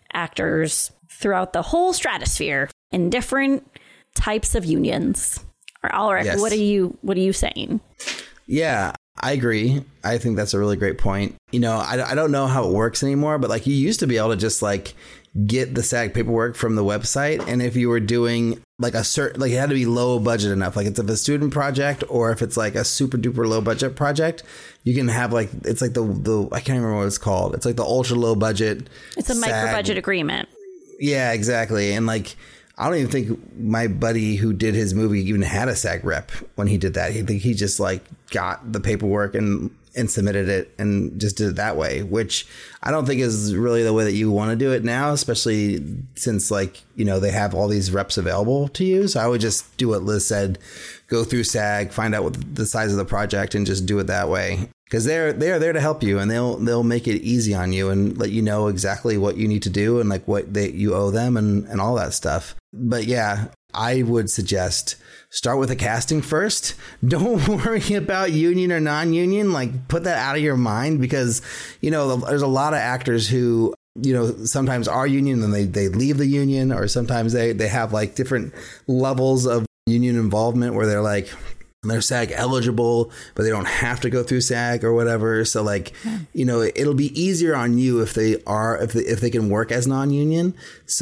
actors throughout the whole stratosphere in different types of unions. Ulrich, yes. what are you what are you saying? Yeah, I agree. I think that's a really great point. You know, I, I don't know how it works anymore, but like you used to be able to just like get the SAG paperwork from the website. And if you were doing like a certain, like it had to be low budget enough, like it's if a student project or if it's like a super duper low budget project, you can have like, it's like the, the I can't remember what it's called. It's like the ultra low budget. It's a micro SAG. budget agreement. Yeah, exactly. And like, I don't even think my buddy who did his movie even had a SAG rep when he did that. He think he just like got the paperwork and and submitted it and just did it that way, which I don't think is really the way that you want to do it now, especially since like, you know, they have all these reps available to you. So I would just do what Liz said, go through SAG, find out what the size of the project and just do it that way. Because they're they're there to help you and they'll they'll make it easy on you and let you know exactly what you need to do and like what they, you owe them and, and all that stuff. But yeah, I would suggest start with the casting first. Don't worry about union or non-union. Like put that out of your mind because, you know, there's a lot of actors who, you know, sometimes are union and they, they leave the union, or sometimes they, they have like different levels of union involvement where they're like, they're SAG eligible, but they don't have to go through SAG or whatever. So like, yeah. you know, it'll be easier on you if they are, if they, if they can work as non-union.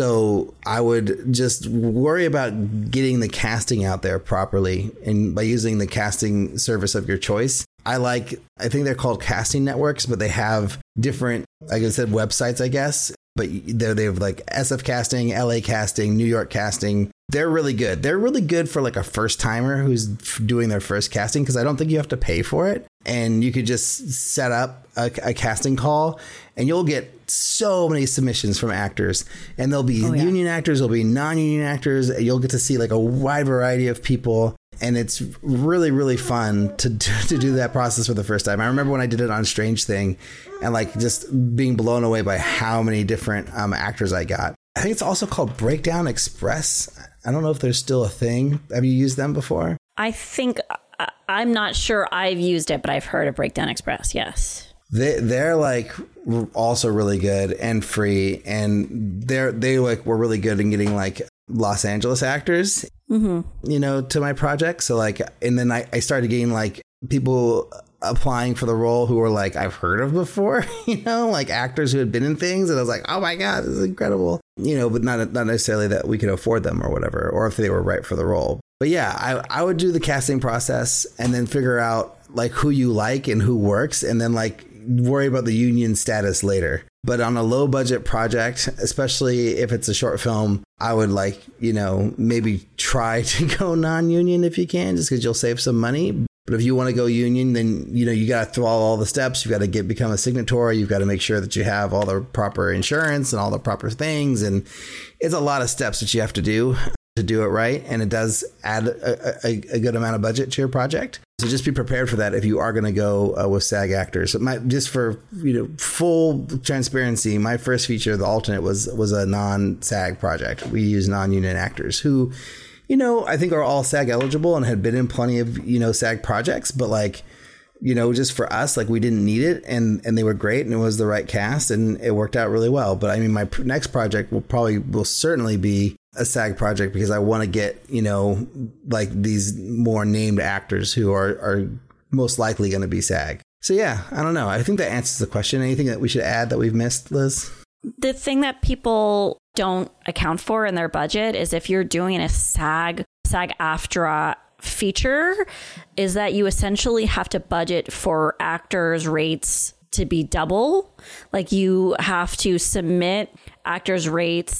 So I would just worry about getting the casting out there properly and by using the casting service of your choice. I like, I think they're called casting networks, but they have different, like I said, websites, I guess. But they they have like S F Casting, L A Casting, New York Casting. They're really good. They're really good for like a first timer who's doing their first casting because I don't think you have to pay for it. And you could just set up a, a casting call and you'll get so many submissions from actors. And there'll be oh, yeah. union actors, there'll be non-union actors. You'll get to see like a wide variety of people. And it's really, really fun to to do that process for the first time. I remember when I did it on Strange Thing and like just being blown away by how many different um, actors I got. I think it's also called Breakdown Express. I don't know if there's still a thing. Have you used them before? I think I'm not sure I've used it, but I've heard of Breakdown Express. Yes. They they're like also really good and free. And they're they like were really good in getting like Los Angeles actors, mm-hmm. you know, to my project. So like, and then I, I started getting like people applying for the role who were like, I've heard of before, you know, like actors who had been in things. And I was like, oh my God, this is incredible, you know, but not, not necessarily that we could afford them or whatever, or if they were right for the role. But yeah, I, I would do the casting process and then figure out like who you like and who works. And then like worry about the union status later. But on a low budget project, especially if it's a short film, I would like, you know, maybe try to go non-union if you can, just because you'll save some money. But if you want to go union, then, you know, you got to throw all, all the steps. You've got to get become a signatory. You've got to make sure that you have all the proper insurance and all the proper things. And it's a lot of steps that you have to do to do it right. And it does add a, a, a good amount of budget to your project. So just be prepared for that if you are going to go uh, with SAG actors. My, just for, you know, full transparency, my first feature, The Alternate, was was a non-SAG project. We use non-union actors who, you know, I think are all SAG eligible and had been in plenty of, you know, SAG projects. But like, you know, just for us, like we didn't need it. And, and they were great and it was the right cast and it worked out really well. But I mean, my pr- next project will probably will certainly be a SAG project because I want to get, you know, like these more named actors who are, are most likely going to be SAG. So, yeah, I don't know. I think that answers the question. Anything that we should add that we've missed, Liz? The thing that people don't account for in their budget is if you're doing a SAG, SAG-AFTRA feature, is that you essentially have to budget for actors' rates to be double. Like you have to submit actors' rates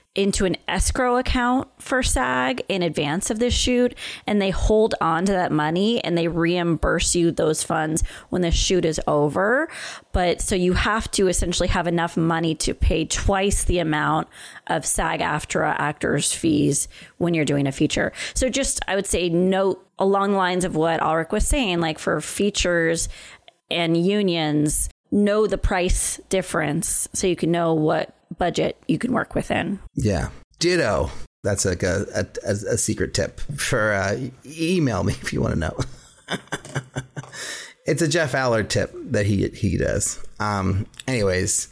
into an escrow account for SAG in advance of this shoot, and they hold on to that money and they reimburse you those funds when the shoot is over. But so you have to essentially have enough money to pay twice the amount of SAG-AFTRA actors' fees when you're doing a feature. So just, I would say, note along the lines of what Ulrich was saying, like for features and unions, know the price difference so you can know what budget you can work within. Yeah. Ditto. That's like a, a, a secret tip for uh, email me if you want to know. It's a Jeff Allard tip that he he does. Um, anyways,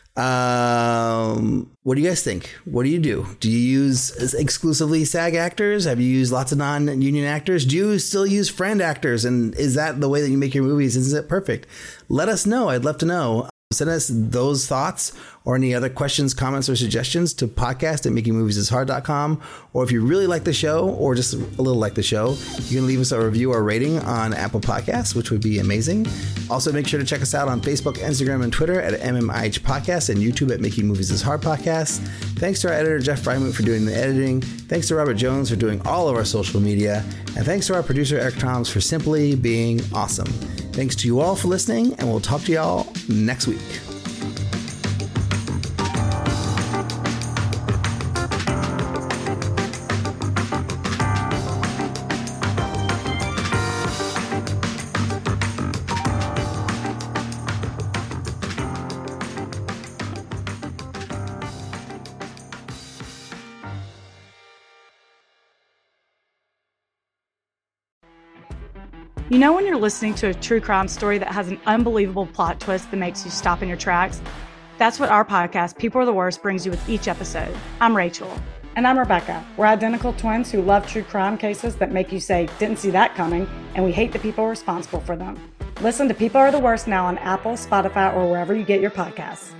um, what do you guys think? What do you do? Do you use exclusively SAG actors? Have you used lots of non-union actors? Do you still use friend actors? And is that the way that you make your movies? Is it perfect? Let us know. I'd love to know. Send us those thoughts or any other questions, comments, or suggestions to podcast at making movies is hard dot com. Or if you really like the show or just a little like the show, you can leave us a review or rating on Apple Podcasts, which would be amazing. Also, make sure to check us out on Facebook, Instagram, and Twitter at M M I H Podcast and YouTube at Making Movies is Hard Podcast. Thanks to our editor, Jeff Freimuth, for doing the editing. Thanks to Robert Jones for doing all of our social media. And thanks to our producer, Eric Toms, for simply being awesome. Thanks to you all for listening, and we'll talk to y'all next week. You know when you're listening to a true crime story that has an unbelievable plot twist that makes you stop in your tracks? That's what our podcast, People Are the Worst, brings you with each episode. I'm Rachel. And I'm Rebecca. We're identical twins who love true crime cases that make you say, didn't see that coming, and we hate the people responsible for them. Listen to People Are the Worst now on Apple, Spotify, or wherever you get your podcasts.